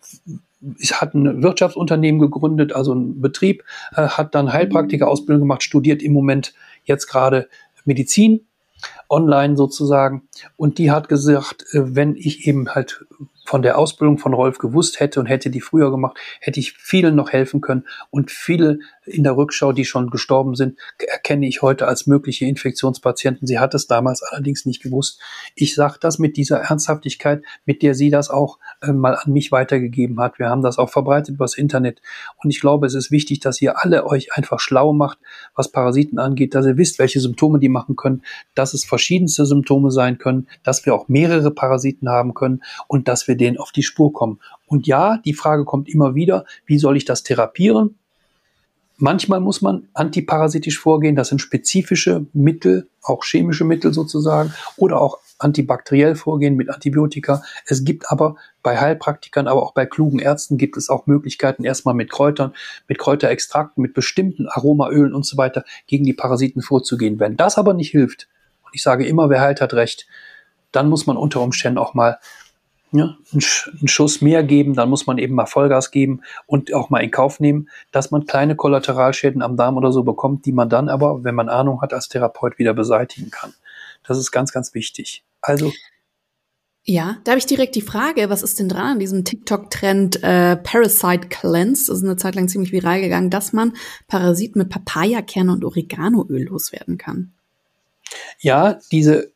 hat ein Wirtschaftsunternehmen gegründet, also einen Betrieb, hat dann Heilpraktikerausbildung gemacht, studiert im Moment jetzt gerade Medizin, online sozusagen. Und die hat gesagt, wenn ich eben halt von der Ausbildung von Rolf gewusst hätte und hätte die früher gemacht, hätte ich vielen noch helfen können. Und viele in der Rückschau, die schon gestorben sind, erkenne ich heute als mögliche Infektionspatienten. Sie hat es damals allerdings nicht gewusst. Ich sage das mit dieser Ernsthaftigkeit, mit der sie das auch mal an mich weitergegeben hat. Wir haben das auch verbreitet übers Internet. Und ich glaube, es ist wichtig, dass ihr alle euch einfach schlau macht, was Parasiten angeht, dass ihr wisst, welche Symptome die machen können, dass es verschiedenste Symptome sein können, dass wir auch mehrere Parasiten haben können und dass wir wir denen auf die Spur kommen. Und ja, die Frage kommt immer wieder, wie soll ich das therapieren? Manchmal muss man antiparasitisch vorgehen, das sind spezifische Mittel, auch chemische Mittel sozusagen, oder auch antibakteriell vorgehen mit Antibiotika. Es gibt aber bei Heilpraktikern, aber auch bei klugen Ärzten gibt es auch Möglichkeiten, erstmal mit Kräutern, mit Kräuterextrakten, mit bestimmten Aromaölen und so weiter gegen die Parasiten vorzugehen. Wenn das aber nicht hilft, und ich sage immer, wer heilt, hat recht, dann muss man unter Umständen auch mal einen Schuss mehr geben, dann muss man eben mal Vollgas geben und auch mal in Kauf nehmen, dass man kleine Kollateralschäden am Darm oder so bekommt, die man dann aber, wenn man Ahnung hat, als Therapeut wieder beseitigen kann. Das ist ganz, ganz wichtig. Also ja, da habe ich direkt die Frage, was ist denn dran an diesem TikTok-Trend Parasite Cleanse? Das ist eine Zeit lang ziemlich viral gegangen, dass man Parasiten mit Papayakerne und Oreganoöl loswerden kann. ja, diese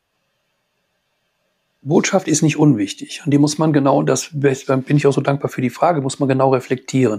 Botschaft ist nicht unwichtig und die muss man genau, das bin ich auch so dankbar für die Frage, muss man genau reflektieren.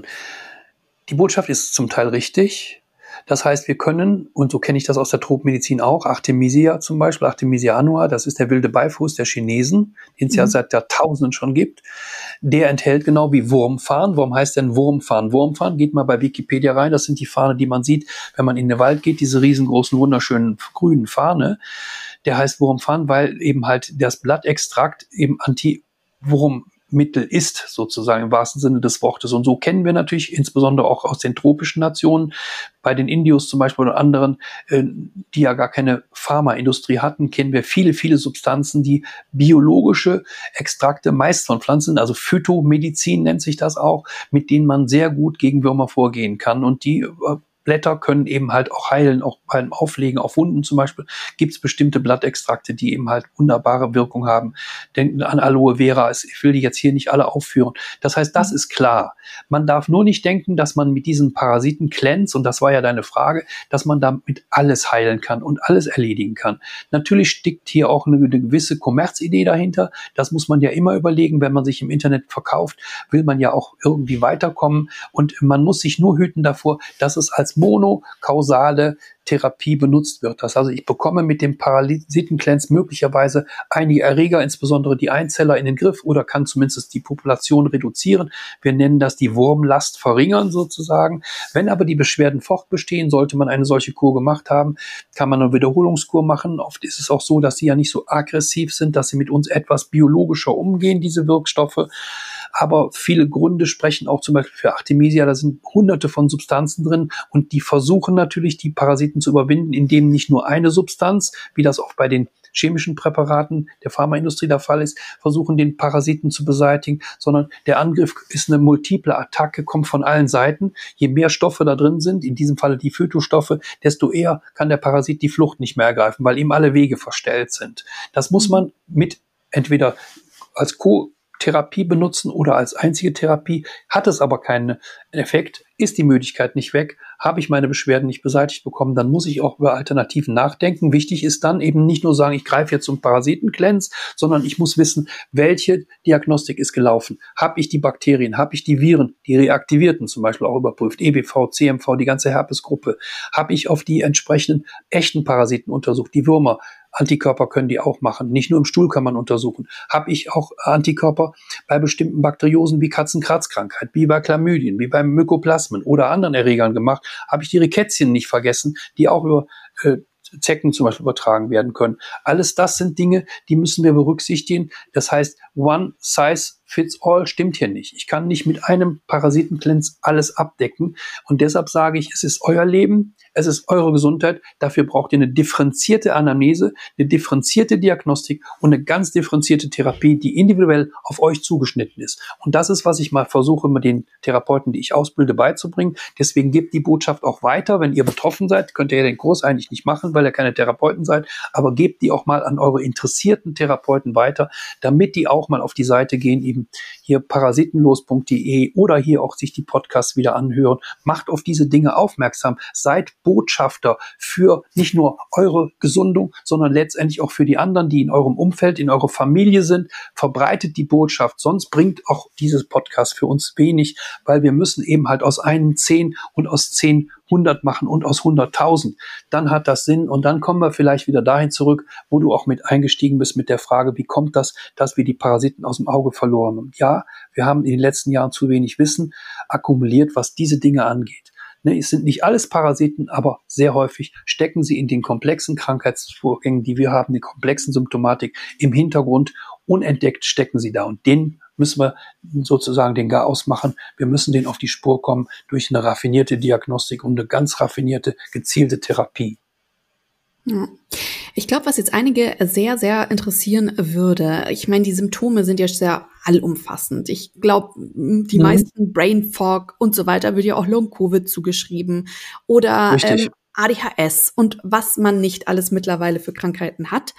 Die Botschaft ist zum Teil richtig. Das heißt, wir können, und so kenne ich das aus der Tropmedizin auch, Artemisia zum Beispiel, Artemisia annua, das ist der wilde Beifuß der Chinesen, den es ja seit Jahrtausenden schon gibt. Der enthält genau wie Wurmfarn. Warum heißt denn Wurmfarn? Wurmfarn, geht mal bei Wikipedia rein, das sind die Farne, die man sieht, wenn man in den Wald geht, diese riesengroßen, wunderschönen grünen Farne. Der heißt Wurmfarn, weil eben halt das Blattextrakt eben Anti-Wurmmittel ist, sozusagen im wahrsten Sinne des Wortes. Und so kennen wir natürlich insbesondere auch aus den tropischen Nationen, bei den Indios zum Beispiel oder anderen, die ja gar keine Pharmaindustrie hatten, kennen wir viele, viele Substanzen, die biologische Extrakte, meist von Pflanzen, also Phytomedizin nennt sich das auch, mit denen man sehr gut gegen Würmer vorgehen kann. Und die Blätter können eben halt auch heilen, auch beim Auflegen auf Wunden zum Beispiel gibt es bestimmte Blattextrakte, die eben halt wunderbare Wirkung haben. Denken an Aloe Vera, ich will die jetzt hier nicht alle aufführen. Das heißt, das ist klar. Man darf nur nicht denken, dass man mit diesen Parasiten Cleanse, und das war ja deine Frage, dass man damit alles heilen kann und alles erledigen kann. Natürlich steckt hier auch eine gewisse Kommerzidee dahinter. Das muss man ja immer überlegen, wenn man sich im Internet verkauft, will man ja auch irgendwie weiterkommen und man muss sich nur hüten davor, dass es als monokausale Therapie benutzt wird. Das heißt, ich bekomme mit dem Parasitencleanse möglicherweise einige Erreger, insbesondere die Einzeller, in den Griff oder kann zumindest die Population reduzieren. Wir nennen das die Wurmlast verringern sozusagen. Wenn aber die Beschwerden fortbestehen, sollte man eine solche Kur gemacht haben, kann man eine Wiederholungskur machen. Oft ist es auch so, dass sie ja nicht so aggressiv sind, dass sie mit uns etwas biologischer umgehen, diese Wirkstoffe. Aber viele Gründe sprechen auch zum Beispiel für Artemisia, da sind hunderte von Substanzen drin und die versuchen natürlich, die Parasiten zu überwinden, indem nicht nur eine Substanz, wie das oft bei den chemischen Präparaten der Pharmaindustrie der Fall ist, versuchen den Parasiten zu beseitigen, sondern der Angriff ist eine multiple Attacke, kommt von allen Seiten. Je mehr Stoffe da drin sind, in diesem Falle die Phytostoffe, desto eher kann der Parasit die Flucht nicht mehr ergreifen, weil ihm alle Wege verstellt sind. Das muss man mit entweder als Therapie benutzen oder als einzige Therapie, hat es aber keinen Effekt, ist die Möglichkeit nicht weg, habe ich meine Beschwerden nicht beseitigt bekommen, dann muss ich auch über Alternativen nachdenken. Wichtig ist dann eben nicht nur sagen, ich greife jetzt zum Parasitencleanse, sondern ich muss wissen, welche Diagnostik ist gelaufen. Habe ich die Bakterien, habe ich die Viren, die reaktivierten zum Beispiel auch überprüft, EBV, CMV, die ganze Herpesgruppe, habe ich auf die entsprechenden echten Parasiten untersucht, die Würmer, Antikörper können die auch machen. Nicht nur im Stuhl kann man untersuchen. Habe ich auch Antikörper bei bestimmten Bakteriosen wie Katzenkratzkrankheit, wie bei Chlamydien, wie beim Mykoplasmen oder anderen Erregern gemacht. Habe ich die Rickettien nicht vergessen, die auch über Zecken zum Beispiel übertragen werden können. Alles das sind Dinge, die müssen wir berücksichtigen. Das heißt, one size fits all stimmt hier nicht. Ich kann nicht mit einem Parasitencleanse alles abdecken. Und deshalb sage ich, es ist euer Leben, es ist eure Gesundheit. Dafür braucht ihr eine differenzierte Anamnese, eine differenzierte Diagnostik und eine ganz differenzierte Therapie, die individuell auf euch zugeschnitten ist. Und das ist, was ich mal versuche, mit den Therapeuten, die ich ausbilde, beizubringen. Deswegen gebt die Botschaft auch weiter. Wenn ihr betroffen seid, könnt ihr ja den Kurs eigentlich nicht machen, weil ihr keine Therapeuten seid. Aber gebt die auch mal an eure interessierten Therapeuten weiter, damit die auch mal auf die Seite gehen, eben hier parasitenlos.de oder hier auch sich die Podcasts wieder anhören. Macht auf diese Dinge aufmerksam. Seid Botschafter für nicht nur eure Gesundung, sondern letztendlich auch für die anderen, die in eurem Umfeld, in eurer Familie sind. Verbreitet die Botschaft. Sonst bringt auch dieses Podcast für uns wenig, weil wir müssen eben halt aus einem 10 und aus 10 100 machen und aus 100.000, dann hat das Sinn und dann kommen wir vielleicht wieder dahin zurück, wo du auch mit eingestiegen bist mit der Frage, wie kommt das, dass wir die Parasiten aus dem Auge verloren haben. Ja, wir haben in den letzten Jahren zu wenig Wissen akkumuliert, was diese Dinge angeht. Es sind nicht alles Parasiten, aber sehr häufig stecken sie in den komplexen Krankheitsvorgängen, die wir haben, die komplexen Symptomatik im Hintergrund. Unentdeckt stecken sie da und den müssen wir sozusagen den Garaus machen. Wir müssen denen auf die Spur kommen durch eine raffinierte Diagnostik und eine ganz raffinierte, gezielte Therapie. Ja. Ich glaube, was jetzt einige sehr, sehr interessieren würde, ich meine, die Symptome sind ja sehr allumfassend. Ich glaube, die meisten Brain Fog und so weiter wird ja auch Long-Covid zugeschrieben oder ADHS und was man nicht alles mittlerweile für Krankheiten hat.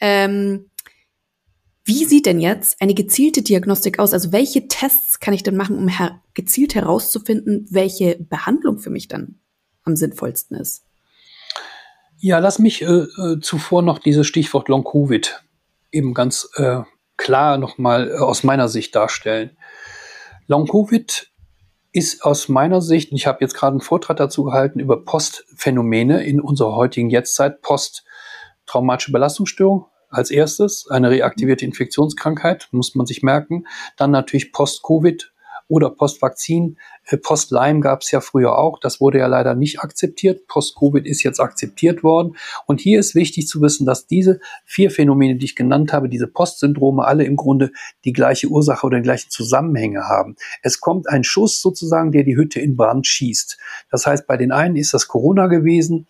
Wie sieht denn jetzt eine gezielte Diagnostik aus? Also welche Tests kann ich denn machen, um gezielt herauszufinden, welche Behandlung für mich dann am sinnvollsten ist? Ja, lass mich zuvor noch dieses Stichwort Long-Covid eben ganz klar nochmal aus meiner Sicht darstellen. Long-Covid ist aus meiner Sicht, ich habe jetzt gerade einen Vortrag dazu gehalten, über Postphänomene in unserer heutigen Jetztzeit, posttraumatische Belastungsstörung als erstes, eine reaktivierte Infektionskrankheit, muss man sich merken, dann natürlich Post-Covid oder Postvakzin. Post-Lyme gab es ja früher auch. Das wurde ja leider nicht akzeptiert. Post-Covid ist jetzt akzeptiert worden. Und hier ist wichtig zu wissen, dass diese 4 Phänomene, die ich genannt habe, diese Postsyndrome, alle im Grunde die gleiche Ursache oder den gleichen Zusammenhänge haben. Es kommt ein Schuss sozusagen, der die Hütte in Brand schießt. Das heißt, bei den einen ist das Corona gewesen,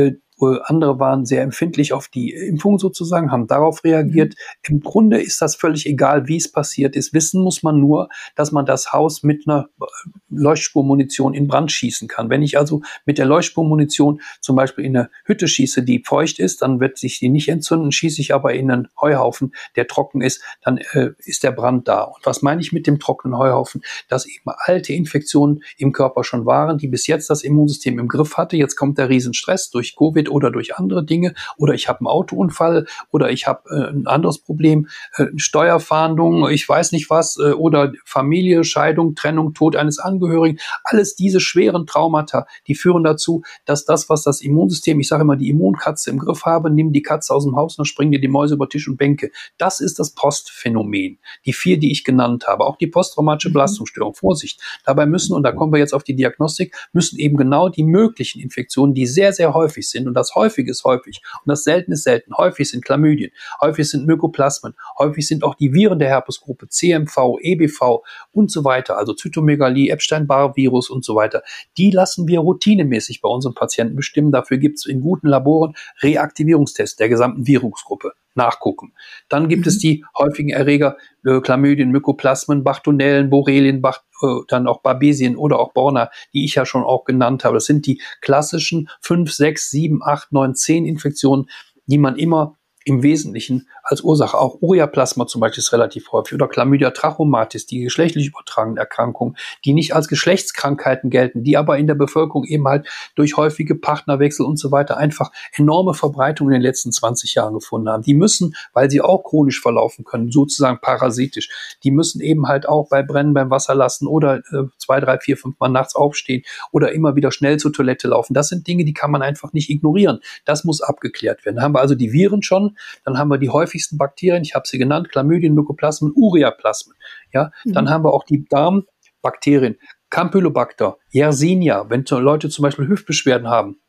andere waren sehr empfindlich auf die Impfung sozusagen, haben darauf reagiert. Im Grunde ist das völlig egal, wie es passiert ist. Wissen muss man nur, dass man das Haus mit einer Leuchtspurmunition in Brand schießen kann. Wenn ich also mit der Leuchtspurmunition zum Beispiel in eine Hütte schieße, die feucht ist, dann wird sich die nicht entzünden. Schieße ich aber in einen Heuhaufen, der trocken ist, dann ist der Brand da. Und was meine ich mit dem trockenen Heuhaufen? Dass eben alte Infektionen im Körper schon waren, die bis jetzt das Immunsystem im Griff hatte. Jetzt kommt der Riesenstress durch Covid oder durch andere Dinge oder ich habe einen Autounfall oder ich habe ein anderes Problem, Steuerfahndung, ich weiß nicht was oder Familie, Scheidung, Trennung, Tod eines Angehörigen. Alles diese schweren Traumata, die führen dazu, dass das, was das Immunsystem, ich sage immer, die Immunkatze im Griff habe, nimm die Katze aus dem Haus und dann springen dir die Mäuse über Tisch und Bänke. Das ist das Postphänomen. Die 4, die ich genannt habe. Auch die posttraumatische Belastungsstörung. Vorsicht. Dabei müssen, und da kommen wir jetzt auf die Diagnostik, müssen eben genau die möglichen Infektionen, die sehr, sehr häufig sind, und das häufig ist häufig und das selten ist selten, häufig sind Chlamydien, häufig sind Mykoplasmen, häufig sind auch die Viren der Herpesgruppe, CMV, EBV und so weiter, also Zytomegalie, Epstein-Barr-Virus und so weiter. Die lassen wir routinemäßig bei unseren Patienten bestimmen. Dafür gibt es in guten Laboren Reaktivierungstests der gesamten Virusgruppe. Nachgucken. Dann gibt es die häufigen Erreger, Chlamydien, Mykoplasmen, Bartonellen, Borrelien, dann auch Babesien oder auch Borna, die ich ja schon auch genannt habe. Das sind die klassischen 5, 6, 7, 8, 9, 10 Infektionen, die man immer im Wesentlichen als Ursache, auch Ureaplasma zum Beispiel ist relativ häufig oder Chlamydia trachomatis, die geschlechtlich übertragenen Erkrankungen, die nicht als Geschlechtskrankheiten gelten, die aber in der Bevölkerung eben halt durch häufige Partnerwechsel und so weiter einfach enorme Verbreitung in den letzten 20 Jahren gefunden haben. Die müssen, weil sie auch chronisch verlaufen können, sozusagen parasitisch, die müssen eben halt auch bei Brennen beim Wasserlassen oder 2, 3, 4, 5 Mal nachts aufstehen oder immer wieder schnell zur Toilette laufen. Das sind Dinge, die kann man einfach nicht ignorieren. Das muss abgeklärt werden. Da haben wir also die Viren schon. Dann haben wir die häufigsten Bakterien, ich habe sie genannt, Chlamydien, Mykoplasmen, Ureaplasmen. Ja, dann haben wir auch die Darmbakterien, Campylobacter, Yersinia, wenn Leute zum Beispiel Hüftbeschwerden haben.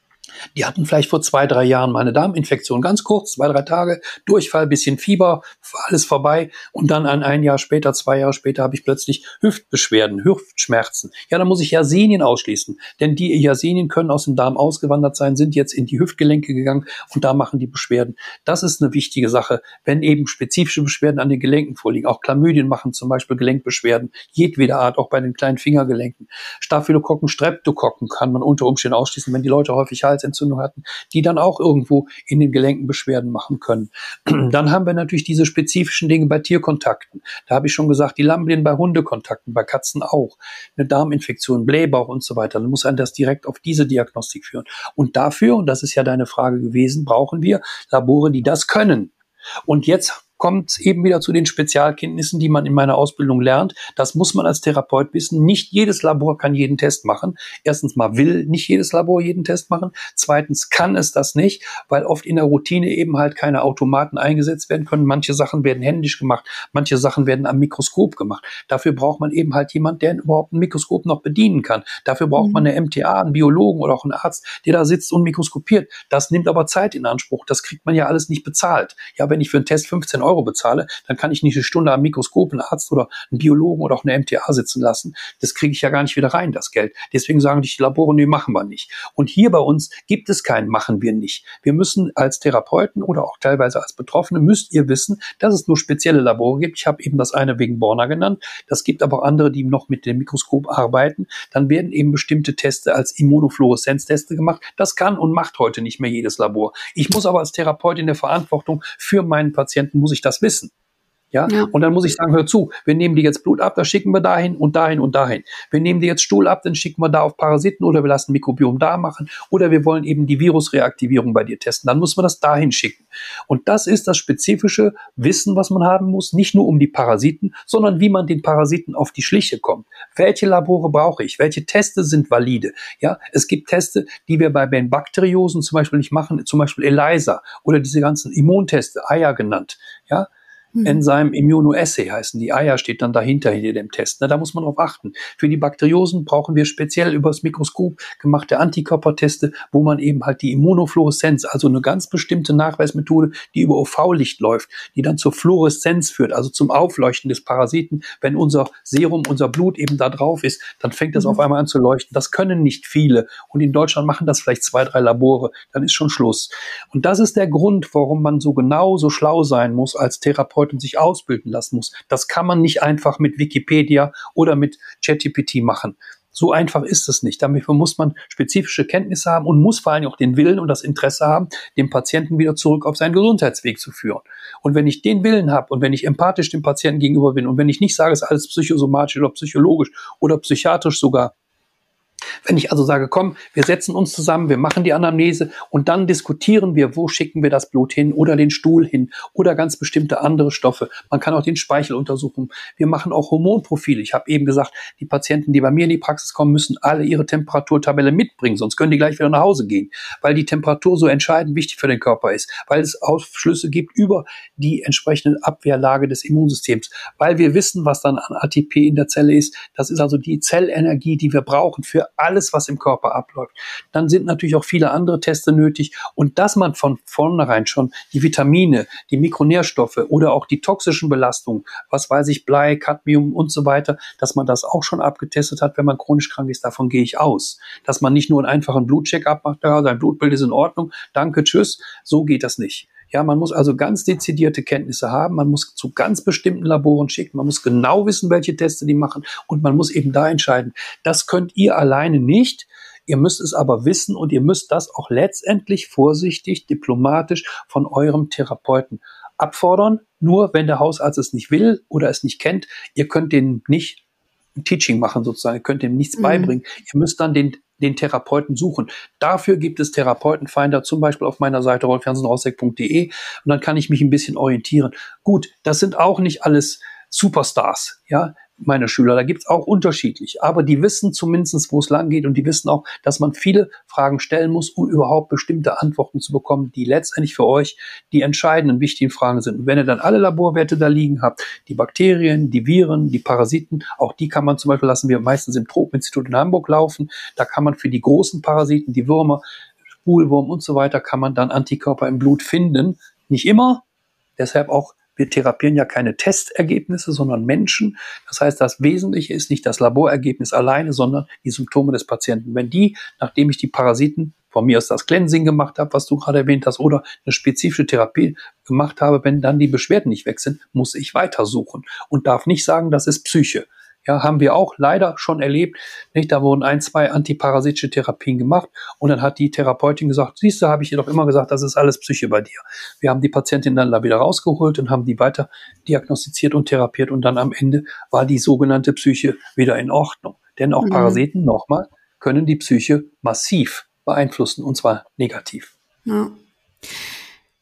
Die hatten vielleicht vor 2, 3 Jahren mal eine Darminfektion, ganz kurz, 2, 3 Tage, Durchfall, bisschen Fieber, alles vorbei und dann ein Jahr später, 2 Jahre später habe ich plötzlich Hüftbeschwerden, Hüftschmerzen. Ja, dann muss ich Yersinien ausschließen, denn die Yersinien können aus dem Darm ausgewandert sein, sind jetzt in die Hüftgelenke gegangen und da machen die Beschwerden. Das ist eine wichtige Sache, wenn eben spezifische Beschwerden an den Gelenken vorliegen. Auch Chlamydien machen zum Beispiel Gelenkbeschwerden, jedweder Art, auch bei den kleinen Fingergelenken. Staphylokokken, Streptokokken kann man unter Umständen ausschließen, wenn die Leute häufig Halsentzündung hatten, die dann auch irgendwo in den Gelenken Beschwerden machen können. Dann haben wir natürlich diese spezifischen Dinge bei Tierkontakten. Da habe ich schon gesagt, die Lambien bei Hundekontakten, bei Katzen auch. Eine Darminfektion, Blähbauch und so weiter. Dann muss man das direkt auf diese Diagnostik führen. Und dafür, und das ist ja deine Frage gewesen, brauchen wir Labore, die das können. Und jetzt kommt eben wieder zu den Spezialkenntnissen, die man in meiner Ausbildung lernt. Das muss man als Therapeut wissen. Nicht jedes Labor kann jeden Test machen. Erstens mal will nicht jedes Labor jeden Test machen. Zweitens kann es das nicht, weil oft in der Routine eben halt keine Automaten eingesetzt werden können. Manche Sachen werden händisch gemacht, manche Sachen werden am Mikroskop gemacht. Dafür braucht man eben halt jemand, der überhaupt ein Mikroskop noch bedienen kann. Dafür braucht man eine MTA, einen Biologen oder auch einen Arzt, der da sitzt und mikroskopiert. Das nimmt aber Zeit in Anspruch. Das kriegt man ja alles nicht bezahlt. Ja, wenn ich für einen Test 15 Euro bezahle, dann kann ich nicht eine Stunde am Mikroskop einen Arzt oder einen Biologen oder auch eine MTA sitzen lassen. Das kriege ich ja gar nicht wieder rein, das Geld. Deswegen sagen die Labore, nee, machen wir nicht. Und hier bei uns gibt es keinen machen wir nicht. Wir müssen als Therapeuten oder auch teilweise als Betroffene, müsst ihr wissen, dass es nur spezielle Labore gibt. Ich habe eben das eine wegen Borna genannt. Das gibt aber auch andere, die noch mit dem Mikroskop arbeiten. Dann werden eben bestimmte Teste als Immunofluoreszenzteste gemacht. Das kann und macht heute nicht mehr jedes Labor. Ich muss aber als Therapeut in der Verantwortung für meinen Patienten, muss ich das wissen. Ja? Und dann muss ich sagen, hör zu, wir nehmen dir jetzt Blut ab, das schicken wir dahin und dahin und dahin. Wir nehmen dir jetzt Stuhl ab, dann schicken wir da auf Parasiten oder wir lassen Mikrobiom da machen oder wir wollen eben die Virusreaktivierung bei dir testen. Dann muss man das dahin schicken. Und das ist das spezifische Wissen, was man haben muss, nicht nur um die Parasiten, sondern wie man den Parasiten auf die Schliche kommt. Welche Labore brauche ich? Welche Teste sind valide? Ja, es gibt Teste, die wir bei den Bakteriosen zum Beispiel nicht machen, zum Beispiel ELISA oder diese ganzen Immunteste, AIA genannt. Ja, Enzyme Immunoassay heißen die. AIA steht dann dahinter dem Test. Da muss man drauf achten. Für die Bakteriosen brauchen wir speziell über das Mikroskop gemachte Antikörperteste, wo man eben halt die Immunofluoreszenz, also eine ganz bestimmte Nachweismethode, die über UV-Licht läuft, die dann zur Fluoreszenz führt, also zum Aufleuchten des Parasiten. Wenn unser Serum, unser Blut eben da drauf ist, dann fängt das auf einmal an zu leuchten. Das können nicht viele. Und in Deutschland machen das vielleicht 2, 3 Labore. Dann ist schon Schluss. Und das ist der Grund, warum man so genau, so schlau sein muss als Therapeut und sich ausbilden lassen muss. Das kann man nicht einfach mit Wikipedia oder mit ChatGPT machen. So einfach ist es nicht. Dafür muss man spezifische Kenntnisse haben und muss vor allem auch den Willen und das Interesse haben, den Patienten wieder zurück auf seinen Gesundheitsweg zu führen. Und wenn ich den Willen habe und wenn ich empathisch dem Patienten gegenüber bin und wenn ich nicht sage, es ist alles psychosomatisch oder psychologisch oder psychiatrisch sogar, wenn ich also sage, komm, wir setzen uns zusammen, wir machen die Anamnese und dann diskutieren wir, wo schicken wir das Blut hin oder den Stuhl hin oder ganz bestimmte andere Stoffe. Man kann auch den Speichel untersuchen. Wir machen auch Hormonprofile. Ich habe eben gesagt, die Patienten, die bei mir in die Praxis kommen, müssen alle ihre Temperaturtabelle mitbringen, sonst können die gleich wieder nach Hause gehen, weil die Temperatur so entscheidend wichtig für den Körper ist, weil es Aufschlüsse gibt über die entsprechende Abwehrlage des Immunsystems, weil wir wissen, was dann an ATP in der Zelle ist. Das ist also die Zellenergie, die wir brauchen für alles, was im Körper abläuft. Dann sind natürlich auch viele andere Teste nötig und dass man von vornherein schon die Vitamine, die Mikronährstoffe oder auch die toxischen Belastungen, was weiß ich, Blei, Cadmium und so weiter, dass man das auch schon abgetestet hat, wenn man chronisch krank ist, davon gehe ich aus. Dass man nicht nur einen einfachen Blutcheck-up macht, ja, sein Blutbild ist in Ordnung, danke, tschüss, so geht das nicht. Ja, man muss also ganz dezidierte Kenntnisse haben, man muss zu ganz bestimmten Laboren schicken, man muss genau wissen, welche Teste die machen und man muss eben da entscheiden. Das könnt ihr alleine nicht, ihr müsst es aber wissen und ihr müsst das auch letztendlich vorsichtig, diplomatisch von eurem Therapeuten abfordern. Nur wenn der Hausarzt es nicht will oder es nicht kennt, ihr könnt den nicht Teaching machen sozusagen, ihr könnt dem nichts beibringen. Ihr müsst dann den Therapeuten suchen. Dafür gibt es Therapeutenfinder, zum Beispiel auf meiner Seite rolfjansenrosek.de und dann kann ich mich ein bisschen orientieren. Gut, das sind auch nicht alles Superstars, ja, meine Schüler, da gibt's auch unterschiedlich, aber die wissen zumindest, wo es lang geht und die wissen auch, dass man viele Fragen stellen muss, um überhaupt bestimmte Antworten zu bekommen, die letztendlich für euch die entscheidenden, wichtigen Fragen sind. Und wenn ihr dann alle Laborwerte da liegen habt, die Bakterien, die Viren, die Parasiten, auch die kann man zum Beispiel, lassen wir meistens im Tropeninstitut in Hamburg laufen, da kann man für die großen Parasiten, die Würmer, Spulwurm und so weiter, kann man dann Antikörper im Blut finden. Nicht immer, deshalb auch wir therapieren ja keine Testergebnisse, sondern Menschen. Das heißt, das Wesentliche ist nicht das Laborergebnis alleine, sondern die Symptome des Patienten. Wenn die, nachdem ich die Parasiten, von mir aus das Cleansing gemacht habe, was du gerade erwähnt hast, oder eine spezifische Therapie gemacht habe, wenn dann die Beschwerden nicht weg sind, muss ich weitersuchen und darf nicht sagen, das ist Psyche. Ja, haben wir auch leider schon erlebt. Nicht? Da wurden 1, 2 antiparasitische Therapien gemacht und dann hat die Therapeutin gesagt, siehst du, habe ich dir doch immer gesagt, das ist alles Psyche bei dir. Wir haben die Patientin dann da wieder rausgeholt und haben die weiter diagnostiziert und therapiert und dann am Ende war die sogenannte Psyche wieder in Ordnung. Denn auch Parasiten, nochmal, können die Psyche massiv beeinflussen und zwar negativ. Ja.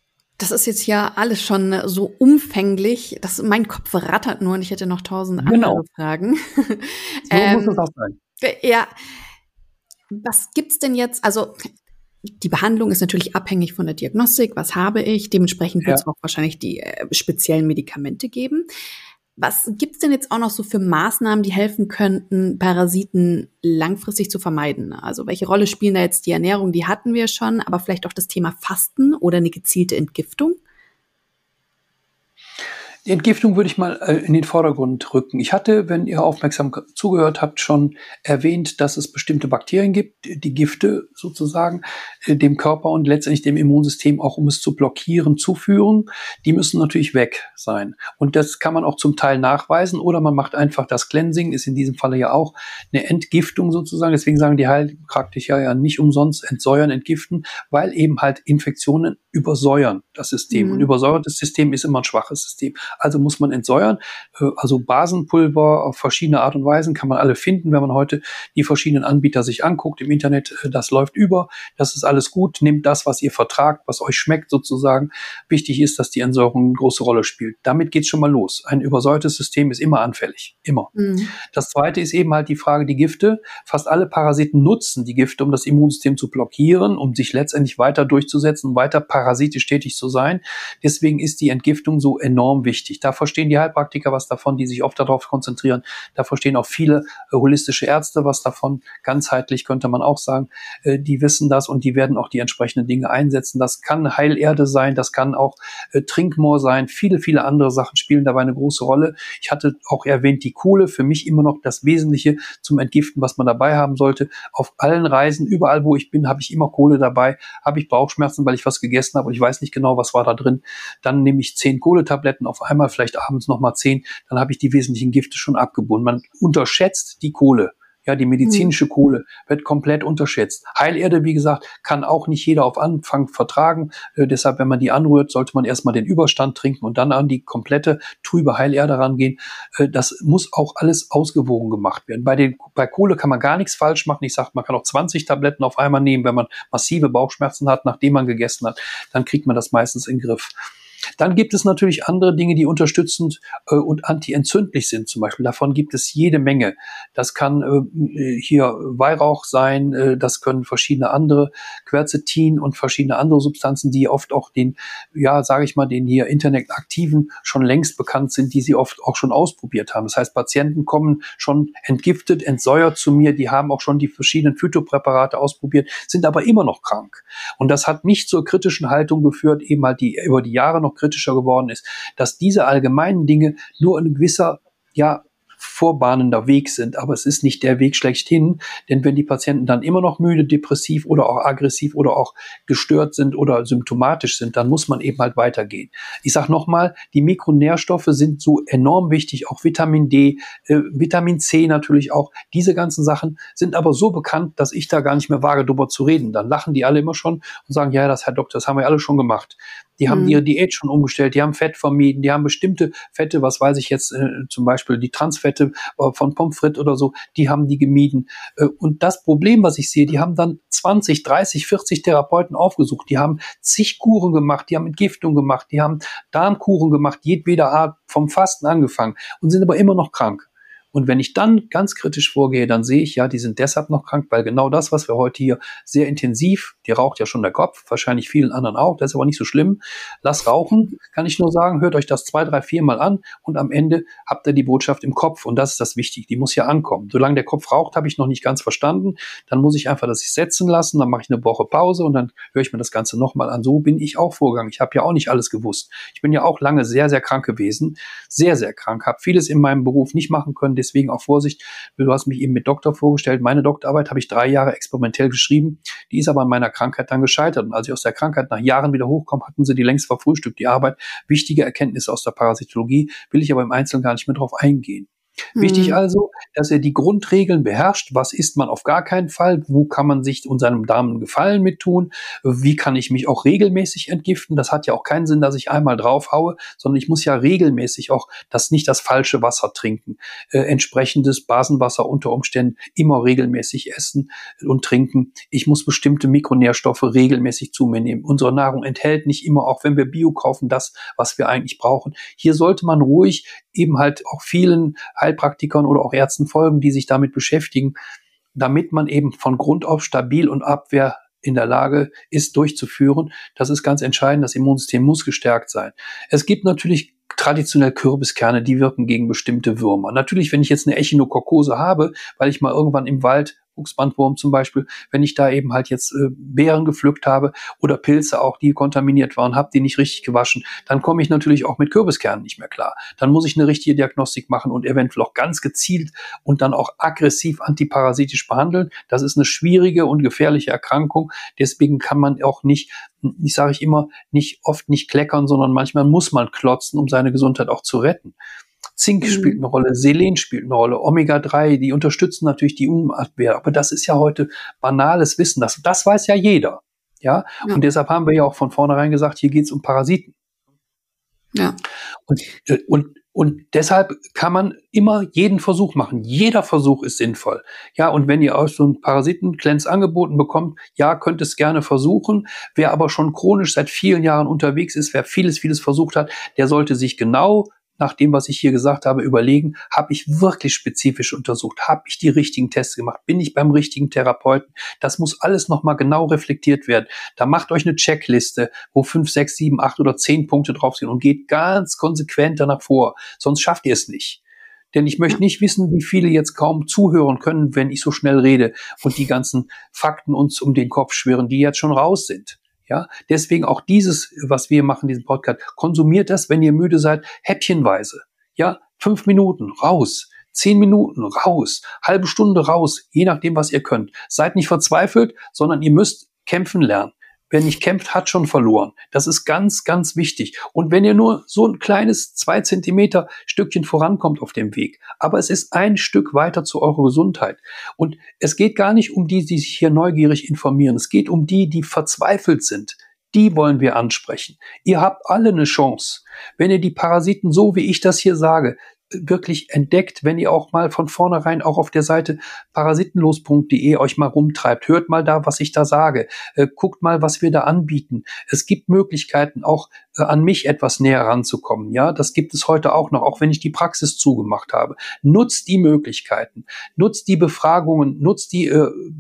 Das ist jetzt ja alles schon so umfänglich, dass mein Kopf rattert nur und ich hätte noch 1000 andere Genau, Fragen. so muss es Ähm, auch sein. ja, was gibt's denn jetzt? Also die Behandlung ist natürlich abhängig von der Diagnostik. Was habe ich? Dementsprechend wird Ja. es auch wahrscheinlich die speziellen Medikamente geben. Was gibt's denn jetzt auch noch so für Maßnahmen, die helfen könnten, Parasiten langfristig zu vermeiden? Also welche Rolle spielen da jetzt die Ernährung? Die hatten wir schon, aber vielleicht auch das Thema Fasten oder eine gezielte Entgiftung? Die Entgiftung würde ich mal in den Vordergrund rücken. Ich hatte, wenn ihr aufmerksam zugehört habt, schon erwähnt, dass es bestimmte Bakterien gibt, die Gifte sozusagen dem Körper und letztendlich dem Immunsystem, auch um es zu blockieren, zuführen. Die müssen natürlich weg sein. Und das kann man auch zum Teil nachweisen oder man macht einfach das Cleansing, ist in diesem Falle ja auch eine Entgiftung sozusagen. Deswegen sagen die Heilpraktiker ja nicht umsonst entsäuern, entgiften, weil eben halt Infektionen übersäuern das System. Und übersäuertes System ist immer ein schwaches System. Also muss man entsäuern. Also Basenpulver auf verschiedene Art und Weisen kann man alle finden, wenn man heute die verschiedenen Anbieter sich anguckt im Internet. Das läuft über. Das ist alles gut. Nehmt das, was ihr vertragt, was euch schmeckt sozusagen. Wichtig ist, dass die Entsäuerung eine große Rolle spielt. Damit geht's schon mal los. Ein übersäuertes System ist immer anfällig. Immer. Das zweite ist eben halt die Frage, die Gifte. Fast alle Parasiten nutzen die Gifte, um das Immunsystem zu blockieren, um sich letztendlich weiter durchzusetzen, weiter parasitisch tätig zu sein. Deswegen ist die Entgiftung so enorm wichtig. Da verstehen die Heilpraktiker was davon, die sich oft darauf konzentrieren. Da verstehen auch viele holistische Ärzte was davon. Ganzheitlich könnte man auch sagen, die wissen das und die werden auch die entsprechenden Dinge einsetzen. Das kann Heilerde sein, das kann auch Trinkmoor sein. Viele, viele andere Sachen spielen dabei eine große Rolle. Ich hatte auch erwähnt, die Kohle, für mich immer noch das Wesentliche zum Entgiften, was man dabei haben sollte. Auf allen Reisen, überall wo ich bin, habe ich immer Kohle dabei. Habe ich Bauchschmerzen, weil ich was gegessen habe und ich weiß nicht genau, was war da drin. Dann nehme ich 10 Kohletabletten auf einmal, vielleicht abends nochmal 10. Dann habe ich die wesentlichen Gifte schon abgebunden. Man unterschätzt die Kohle. Ja, die medizinische Kohle wird komplett unterschätzt. Heilerde, wie gesagt, kann auch nicht jeder auf Anfang vertragen. Deshalb, wenn man die anrührt, sollte man erstmal den Überstand trinken und dann an die komplette trübe Heilerde rangehen. Das muss auch alles ausgewogen gemacht werden. Bei Kohle kann man gar nichts falsch machen. Ich sage, man kann auch 20 Tabletten auf einmal nehmen, wenn man massive Bauchschmerzen hat, nachdem man gegessen hat. Dann kriegt man das meistens in den Griff. Dann gibt es natürlich andere Dinge, die unterstützend und antientzündlich sind. Zum Beispiel davon gibt es jede Menge. Das kann hier Weihrauch sein, das können verschiedene andere Quercetin und verschiedene andere Substanzen, die oft auch den, ja, sage ich mal, den hier Internetaktiven schon längst bekannt sind, die sie oft auch schon ausprobiert haben. Das heißt, Patienten kommen schon entgiftet, entsäuert zu mir, die haben auch schon die verschiedenen Phytopräparate ausprobiert, sind aber immer noch krank. Und das hat mich zur kritischen Haltung geführt, eben halt die über die Jahre noch kritischer geworden ist, dass diese allgemeinen Dinge nur ein gewisser, ja, vorbahnender Weg sind, aber es ist nicht der Weg schlechthin, denn wenn die Patienten dann immer noch müde, depressiv oder auch aggressiv oder auch gestört sind oder symptomatisch sind, dann muss man eben halt weitergehen. Ich sage nochmal, die Mikronährstoffe sind so enorm wichtig, auch Vitamin D, Vitamin C natürlich auch. Diese ganzen Sachen sind aber so bekannt, dass ich da gar nicht mehr wage, drüber zu reden. Dann lachen die alle immer schon und sagen, ja, das Herr Doktor, das haben wir alle schon gemacht. Die haben ihre Diät schon umgestellt, die haben Fett vermieden, die haben bestimmte Fette, was weiß ich jetzt, zum Beispiel die Transfette von Pommes frites oder so, die haben die gemieden. Und das Problem, was ich sehe, die haben dann 20, 30, 40 Therapeuten aufgesucht, die haben zig Kuren gemacht, die haben Entgiftung gemacht, die haben Darmkuren gemacht, jedweder Art, vom Fasten angefangen und sind aber immer noch krank. Und wenn ich dann ganz kritisch vorgehe, dann sehe ich, ja, die sind deshalb noch krank, weil genau das, was wir heute hier sehr intensiv, dir raucht ja schon der Kopf, wahrscheinlich vielen anderen auch, das ist aber nicht so schlimm. Lass rauchen, kann ich nur sagen, hört euch das 2, 3, 4 Mal an und am Ende habt ihr die Botschaft im Kopf und das ist das Wichtige, die muss ja ankommen. Solange der Kopf raucht, habe ich noch nicht ganz verstanden, dann muss ich einfach das setzen lassen, dann mache ich eine Woche Pause und dann höre ich mir das Ganze nochmal an. So bin ich auch vorgegangen. Ich habe ja auch nicht alles gewusst. Ich bin ja auch lange sehr, sehr krank gewesen, sehr, sehr krank, habe vieles in meinem Beruf nicht machen können, deswegen auch Vorsicht, du hast mich eben mit Doktor vorgestellt. Meine Doktorarbeit habe ich 3 Jahre experimentell geschrieben. Die ist aber an meiner Krankheit dann gescheitert. Und als ich aus der Krankheit nach Jahren wieder hochkomme, hatten sie die längst verfrühstückt, die Arbeit. Wichtige Erkenntnisse aus der Parasitologie, will ich aber im Einzelnen gar nicht mehr drauf eingehen. Wichtig also, dass er die Grundregeln beherrscht. Was isst man auf gar keinen Fall? Wo kann man sich und seinem Darm einen Gefallen mit tun? Wie kann ich mich auch regelmäßig entgiften? Das hat ja auch keinen Sinn, dass ich einmal draufhaue, sondern ich muss ja regelmäßig auch nicht das falsche Wasser trinken. Entsprechendes Basenwasser unter Umständen immer regelmäßig essen und trinken. Ich muss bestimmte Mikronährstoffe regelmäßig zu mir nehmen. Unsere Nahrung enthält nicht immer, auch wenn wir Bio kaufen, das, was wir eigentlich brauchen. Hier sollte man ruhig eben halt auch vielen Heilpraktikern oder auch Ärzten folgen, die sich damit beschäftigen, damit man eben von Grund auf stabil und Abwehr in der Lage ist, durchzuführen. Das ist ganz entscheidend. Das Immunsystem muss gestärkt sein. Es gibt natürlich traditionell Kürbiskerne, die wirken gegen bestimmte Würmer. Natürlich, wenn ich jetzt eine Echinokokose habe, weil ich mal irgendwann im Wald, Fuchsbandwurm zum Beispiel, wenn ich da eben halt jetzt Beeren gepflückt habe oder Pilze auch, die kontaminiert waren, habe die nicht richtig gewaschen, dann komme ich natürlich auch mit Kürbiskernen nicht mehr klar. Dann muss ich eine richtige Diagnostik machen und eventuell auch ganz gezielt und dann auch aggressiv antiparasitisch behandeln. Das ist eine schwierige und gefährliche Erkrankung. Deswegen kann man auch nicht, ich sage immer, oft nicht kleckern, sondern manchmal muss man klotzen, um seine Gesundheit auch zu retten. Zink spielt eine Rolle, Selen spielt eine Rolle, Omega-3, die unterstützen natürlich die Immunabwehr. Aber das ist ja heute banales Wissen. Das weiß ja jeder. Ja? Und deshalb haben wir ja auch von vornherein gesagt, hier geht es um Parasiten. Ja. Und deshalb kann man immer jeden Versuch machen. Jeder Versuch ist sinnvoll. Ja, und wenn ihr euch so einen Parasiten-Cleanse angeboten bekommt, ja, könnt es gerne versuchen. Wer aber schon chronisch seit vielen Jahren unterwegs ist, wer vieles versucht hat, der sollte sich genau nach dem, was ich hier gesagt habe, überlegen, habe ich wirklich spezifisch untersucht? Habe ich die richtigen Tests gemacht? Bin ich beim richtigen Therapeuten? Das muss alles nochmal genau reflektiert werden. Da macht euch eine Checkliste, wo 5, 6, 7, 8 oder 10 Punkte drauf sind und geht ganz konsequent danach vor. Sonst schafft ihr es nicht. Denn ich möchte nicht wissen, wie viele jetzt kaum zuhören können, wenn ich so schnell rede und die ganzen Fakten uns um den Kopf schwirren, die jetzt schon raus sind. Ja, deswegen auch dieses, was wir machen, diesen Podcast, konsumiert das, wenn ihr müde seid, häppchenweise. Ja, 5 Minuten raus, 10 Minuten raus, halbe Stunde raus, je nachdem, was ihr könnt. Seid nicht verzweifelt, sondern ihr müsst kämpfen lernen. Wer nicht kämpft, hat schon verloren. Das ist ganz, ganz wichtig. Und wenn ihr nur so ein kleines 2 Zentimeter Stückchen vorankommt auf dem Weg, aber es ist ein Stück weiter zu eurer Gesundheit. Und es geht gar nicht um die sich hier neugierig informieren. Es geht um die verzweifelt sind. Die wollen wir ansprechen. Ihr habt alle eine Chance. Wenn ihr die Parasiten, so wie ich das hier sage, wirklich entdeckt, wenn ihr auch mal von vornherein auch auf der Seite parasitenlos.de euch mal rumtreibt. Hört mal da, was ich da sage. Guckt mal, was wir da anbieten. Es gibt Möglichkeiten, auch an mich etwas näher ranzukommen. Ja, das gibt es heute auch noch, auch wenn ich die Praxis zugemacht habe. Nutzt die Möglichkeiten. Nutzt die Befragungen. Nutzt die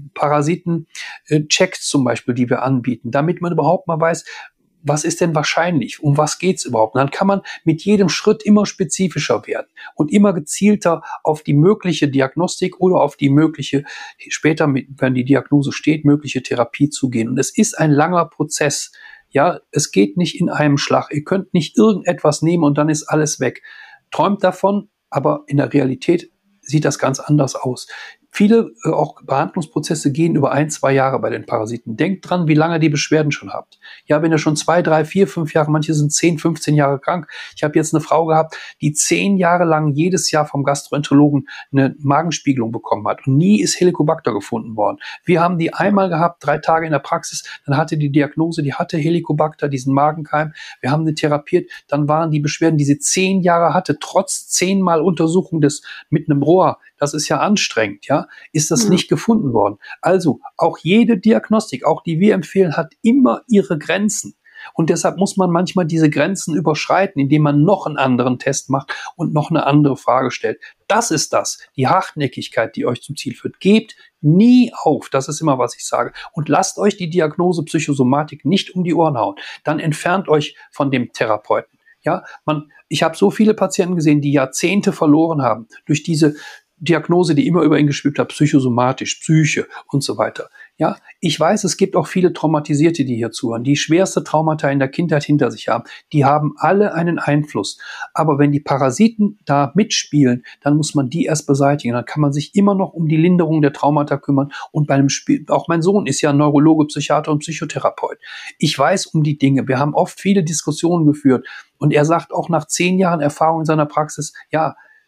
Parasiten-Checks zum Beispiel, die wir anbieten, damit man überhaupt mal weiß, was ist denn wahrscheinlich? Um was geht's überhaupt? Und dann kann man mit jedem Schritt immer spezifischer werden und immer gezielter auf die mögliche Diagnostik oder auf die mögliche, später, wenn die Diagnose steht, mögliche Therapie zu gehen. Und es ist ein langer Prozess. Ja, es geht nicht in einem Schlag. Ihr könnt nicht irgendetwas nehmen und dann ist alles weg. Träumt davon, aber in der Realität sieht das ganz anders aus. Viele auch Behandlungsprozesse gehen über 1, 2 Jahre bei den Parasiten. Denkt dran, wie lange die Beschwerden schon habt. Ja, wenn ihr schon 2, 3, 4, 5 Jahre, manche sind 10, 15 Jahre krank. Ich habe jetzt eine Frau gehabt, die 10 Jahre lang jedes Jahr vom Gastroenterologen eine Magenspiegelung bekommen hat. Und nie ist Helicobacter gefunden worden. Wir haben die einmal gehabt, 3 Tage in der Praxis. Dann hatte die Diagnose, die hatte Helicobacter, diesen Magenkeim. Wir haben sie therapiert. Dann waren die Beschwerden, die sie 10 Jahre hatte, trotz 10-mal Untersuchung mit einem Rohr. Das ist ja anstrengend, ja, ist das nicht gefunden worden. Also auch jede Diagnostik, auch die wir empfehlen, hat immer ihre Grenzen. Und deshalb muss man manchmal diese Grenzen überschreiten, indem man noch einen anderen Test macht und noch eine andere Frage stellt. Das ist die Hartnäckigkeit, die euch zum Ziel führt. Gebt nie auf, das ist immer, was ich sage. Und lasst euch die Diagnose Psychosomatik nicht um die Ohren hauen. Dann entfernt euch von dem Therapeuten. Ja, ich habe so viele Patienten gesehen, die Jahrzehnte verloren haben durch diese Diagnose, die immer über ihn geschwebt hat, psychosomatisch, Psyche und so weiter. Ja, ich weiß, es gibt auch viele Traumatisierte, die hier zuhören, die schwerste Traumata in der Kindheit hinter sich haben. Die haben alle einen Einfluss. Aber wenn die Parasiten da mitspielen, dann muss man die erst beseitigen. Dann kann man sich immer noch um die Linderung der Traumata kümmern. Und beim Spiel, auch mein Sohn ist ja Neurologe, Psychiater und Psychotherapeut. Ich weiß um die Dinge. Wir haben oft viele Diskussionen geführt. Und er sagt auch nach 10 Jahren Erfahrung in seiner Praxis, ja,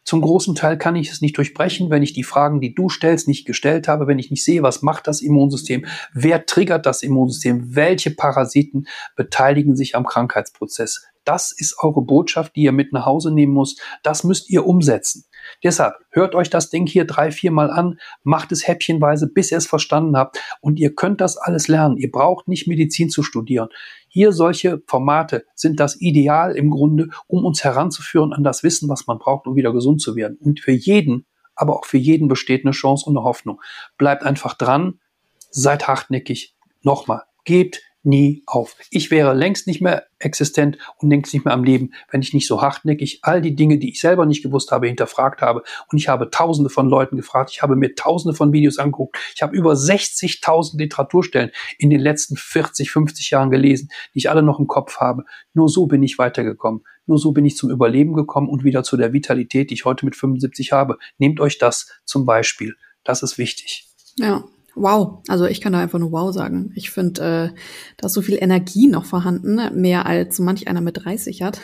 Zum großen Teil kann ich es nicht durchbrechen, wenn ich die Fragen, die du stellst, nicht gestellt habe, wenn ich nicht sehe, was macht das Immunsystem, wer triggert das Immunsystem, welche Parasiten beteiligen sich am Krankheitsprozess. Das ist eure Botschaft, die ihr mit nach Hause nehmen müsst. Das müsst ihr umsetzen. Deshalb hört euch das Ding hier 3-4 Mal an, macht es häppchenweise, bis ihr es verstanden habt. Und ihr könnt das alles lernen. Ihr braucht nicht Medizin zu studieren. Hier solche Formate sind das Ideal im Grunde, um uns heranzuführen an das Wissen, was man braucht, um wieder gesund zu werden. Und für jeden, aber auch für jeden besteht eine Chance und eine Hoffnung. Bleibt einfach dran, seid hartnäckig. Nochmal, gebt nie auf. Ich wäre längst nicht mehr existent und längst nicht mehr am Leben, wenn ich nicht so hartnäckig all die Dinge, die ich selber nicht gewusst habe, hinterfragt habe. Und ich habe Tausende von Leuten gefragt. Ich habe mir Tausende von Videos angeguckt. Ich habe über 60.000 Literaturstellen in den letzten 40, 50 Jahren gelesen, die ich alle noch im Kopf habe. Nur so bin ich weitergekommen. Nur so bin ich zum Überleben gekommen und wieder zu der Vitalität, die ich heute mit 75 habe. Nehmt euch das zum Beispiel. Das ist wichtig. Ja. Wow, also ich kann da einfach nur wow sagen. Ich finde, da ist so viel Energie noch vorhanden, mehr als manch einer mit 30 hat.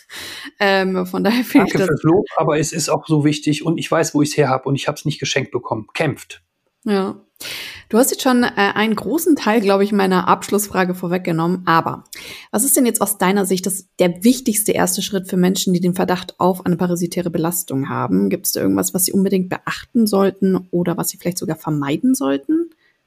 Von daher finde ich das... Danke fürs Lob, aber es ist auch so wichtig und ich weiß, wo ich es her habe und ich habe es nicht geschenkt bekommen. Kämpft. Ja. Du hast jetzt schon einen großen Teil, glaube ich, meiner Abschlussfrage vorweggenommen. Aber was ist denn jetzt aus deiner Sicht der wichtigste erste Schritt für Menschen, die den Verdacht auf eine parasitäre Belastung haben? Gibt es da irgendwas, was sie unbedingt beachten sollten oder was sie vielleicht sogar vermeiden sollten?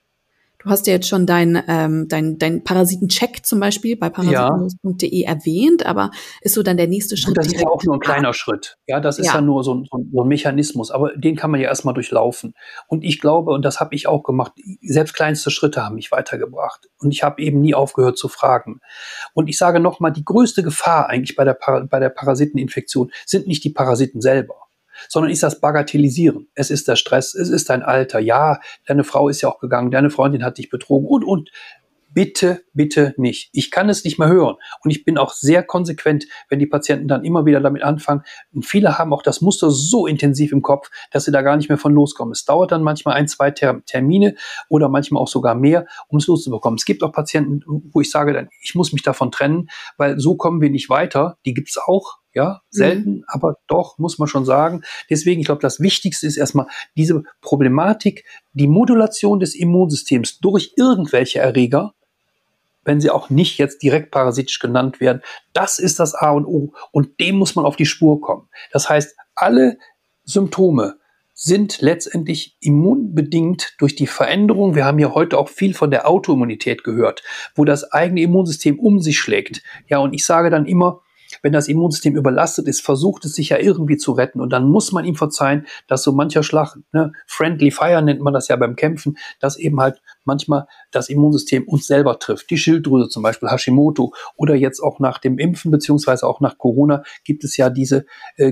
Du hast ja jetzt schon dein Parasitencheck zum Beispiel bei parasitenlos.de erwähnt, aber ist so dann der nächste Schritt? Das ist ja auch nur ein kleiner Schritt. Ja, das ist ja nur so ein Mechanismus, aber den kann man ja erstmal durchlaufen. Und ich glaube, und das habe ich auch gemacht, selbst kleinste Schritte haben mich weitergebracht. Und ich habe eben nie aufgehört zu fragen. Und ich sage nochmal, die größte Gefahr eigentlich bei der Parasiteninfektion sind nicht die Parasiten selber, sondern ist das Bagatellisieren. Es ist der Stress, es ist dein Alter. Ja, deine Frau ist ja auch gegangen, deine Freundin hat dich betrogen und. Bitte, bitte nicht. Ich kann es nicht mehr hören. Und ich bin auch sehr konsequent, wenn die Patienten dann immer wieder damit anfangen. Und viele haben auch das Muster so intensiv im Kopf, dass sie da gar nicht mehr von loskommen. Es dauert dann manchmal 1-2 Termine oder manchmal auch sogar mehr, um es loszubekommen. Es gibt auch Patienten, wo ich sage dann, ich muss mich davon trennen, weil so kommen wir nicht weiter. Die gibt's auch. Ja, selten, aber doch, muss man schon sagen. Deswegen, ich glaube, das Wichtigste ist erstmal diese Problematik, die Modulation des Immunsystems durch irgendwelche Erreger, wenn sie auch nicht jetzt direkt parasitisch genannt werden. Das ist das A und O. Und dem muss man auf die Spur kommen. Das heißt, alle Symptome sind letztendlich immunbedingt durch die Veränderung. Wir haben ja heute auch viel von der Autoimmunität gehört, wo das eigene Immunsystem um sich schlägt. Ja, und ich sage dann immer, wenn das Immunsystem überlastet ist, versucht es sich ja irgendwie zu retten. Und dann muss man ihm verzeihen, dass so mancher Schlag, Friendly Fire nennt man das ja beim Kämpfen, dass eben halt manchmal das Immunsystem uns selber trifft. Die Schilddrüse zum Beispiel, Hashimoto oder jetzt auch nach dem Impfen beziehungsweise auch nach Corona gibt es ja diese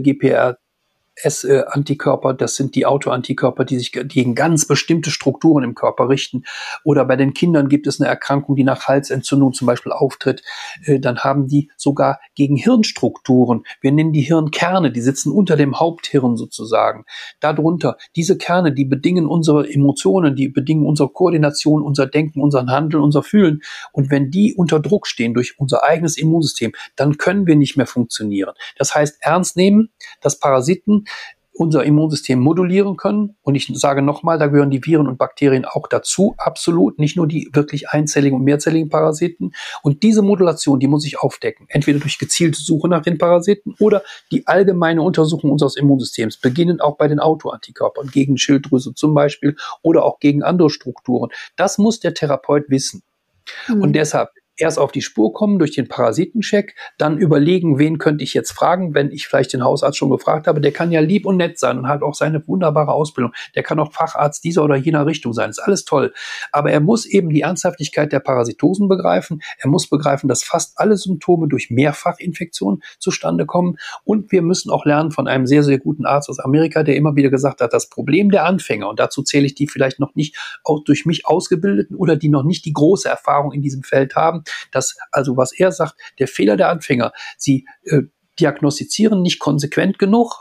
GPRS-Antikörper, das sind die Autoantikörper, die sich gegen ganz bestimmte Strukturen im Körper richten. Oder bei den Kindern gibt es eine Erkrankung, die nach Halsentzündung zum Beispiel auftritt. Dann haben die sogar gegen Hirnstrukturen. Wir nennen die Hirnkerne, die sitzen unter dem Haupthirn sozusagen. Darunter, diese Kerne, die bedingen unsere Emotionen, die bedingen unsere Koordination, unser Denken, unseren Handeln, unser Fühlen. Und wenn die unter Druck stehen durch unser eigenes Immunsystem, dann können wir nicht mehr funktionieren. Das heißt, ernst nehmen, dass Parasiten unser Immunsystem modulieren können. Und ich sage nochmal, da gehören die Viren und Bakterien auch dazu, absolut, nicht nur die wirklich einzelligen und mehrzelligen Parasiten. Und diese Modulation, die muss ich aufdecken, entweder durch gezielte Suche nach den Parasiten oder die allgemeine Untersuchung unseres Immunsystems, beginnend auch bei den Autoantikörpern gegen Schilddrüse zum Beispiel oder auch gegen andere Strukturen. Das muss der Therapeut wissen. Und deshalb erst auf die Spur kommen durch den Parasitencheck, dann überlegen, wen könnte ich jetzt fragen, wenn ich vielleicht den Hausarzt schon gefragt habe. Der kann ja lieb und nett sein und hat auch seine wunderbare Ausbildung. Der kann auch Facharzt dieser oder jener Richtung sein. Ist alles toll. Aber er muss eben die Ernsthaftigkeit der Parasitosen begreifen. Er muss begreifen, dass fast alle Symptome durch Mehrfachinfektionen zustande kommen. Und wir müssen auch lernen von einem sehr, sehr guten Arzt aus Amerika, der immer wieder gesagt hat, das Problem der Anfänger, und dazu zähle ich die vielleicht noch nicht auch durch mich ausgebildeten oder die noch nicht die große Erfahrung in diesem Feld haben, dass, also was er sagt, der Fehler der Anfänger, sie diagnostizieren nicht konsequent genug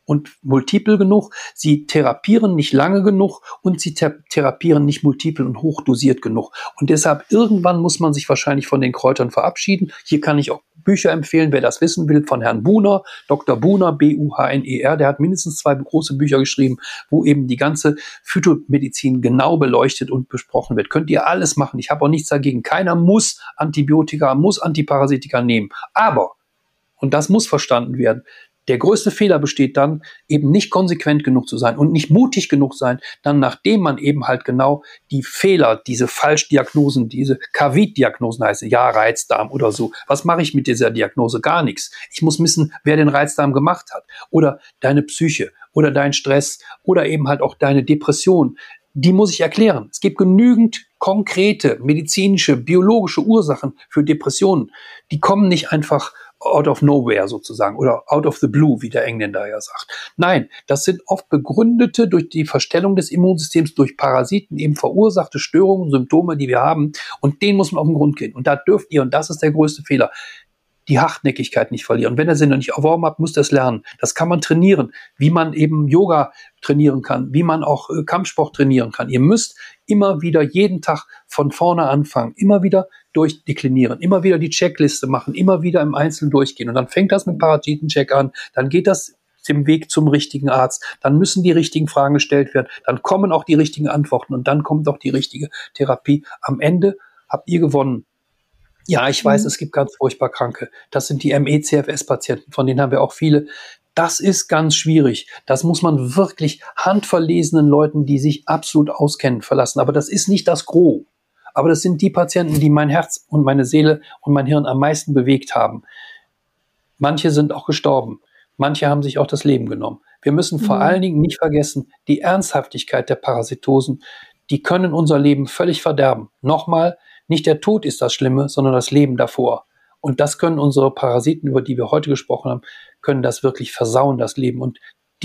und multiple genug. Sie therapieren nicht lange genug und sie therapieren nicht multiple und hochdosiert genug. Und deshalb irgendwann muss man sich wahrscheinlich von den Kräutern verabschieden. Hier kann ich auch Bücher empfehlen, wer das wissen will, von Herrn Buhner, Dr. Buhner, Buhner, der hat mindestens 2 große Bücher geschrieben, wo eben die ganze Phytomedizin genau beleuchtet und besprochen wird. Könnt ihr alles machen. Ich habe auch nichts dagegen. Keiner muss Antibiotika, muss Antiparasitika nehmen. Aber, und das muss verstanden werden, der größte Fehler besteht dann, eben nicht konsequent genug zu sein und nicht mutig genug sein, dann nachdem man eben halt genau die Fehler, diese Falschdiagnosen, diese Cavid-Diagnosen heißen, ja, Reizdarm oder so. Was mache ich mit dieser Diagnose? Gar nichts. Ich muss wissen, wer den Reizdarm gemacht hat oder deine Psyche oder dein Stress oder eben halt auch deine Depression. Die muss ich erklären. Es gibt genügend konkrete medizinische, biologische Ursachen für Depressionen. Die kommen nicht einfach out of nowhere sozusagen oder out of the blue, wie der Engländer ja sagt. Nein, das sind oft begründete durch die Verstellung des Immunsystems, durch Parasiten eben verursachte Störungen, Symptome, die wir haben, und denen muss man auf den Grund gehen. Und da dürft ihr, und das ist der größte Fehler, die Hartnäckigkeit nicht verlieren. Und wenn ihr sie noch nicht erworben habt, müsst ihr es lernen. Das kann man trainieren, wie man eben Yoga trainieren kann, wie man auch Kampfsport trainieren kann. Ihr müsst immer wieder jeden Tag von vorne anfangen, immer wieder durchdeklinieren, immer wieder die Checkliste machen, immer wieder im Einzelnen durchgehen. Und dann fängt das mit Parasitencheck an, dann geht das dem Weg zum richtigen Arzt, dann müssen die richtigen Fragen gestellt werden, dann kommen auch die richtigen Antworten und dann kommt auch die richtige Therapie. Am Ende habt ihr gewonnen. Ja, ich weiß, es gibt ganz furchtbar Kranke. Das sind die ME-CFS-Patienten, von denen haben wir auch viele. Das ist ganz schwierig. Das muss man wirklich handverlesenen Leuten, die sich absolut auskennen, verlassen. Aber das ist nicht das Gros. Aber das sind die Patienten, die mein Herz und meine Seele und mein Hirn am meisten bewegt haben. Manche sind auch gestorben. Manche haben sich auch das Leben genommen. Wir müssen vor allen Dingen nicht vergessen, die Ernsthaftigkeit der Parasitosen, die können unser Leben völlig verderben. Nochmal, nicht der Tod ist das Schlimme, sondern das Leben davor. Und das können unsere Parasiten, über die wir heute gesprochen haben, können das wirklich versauen, das Leben. Und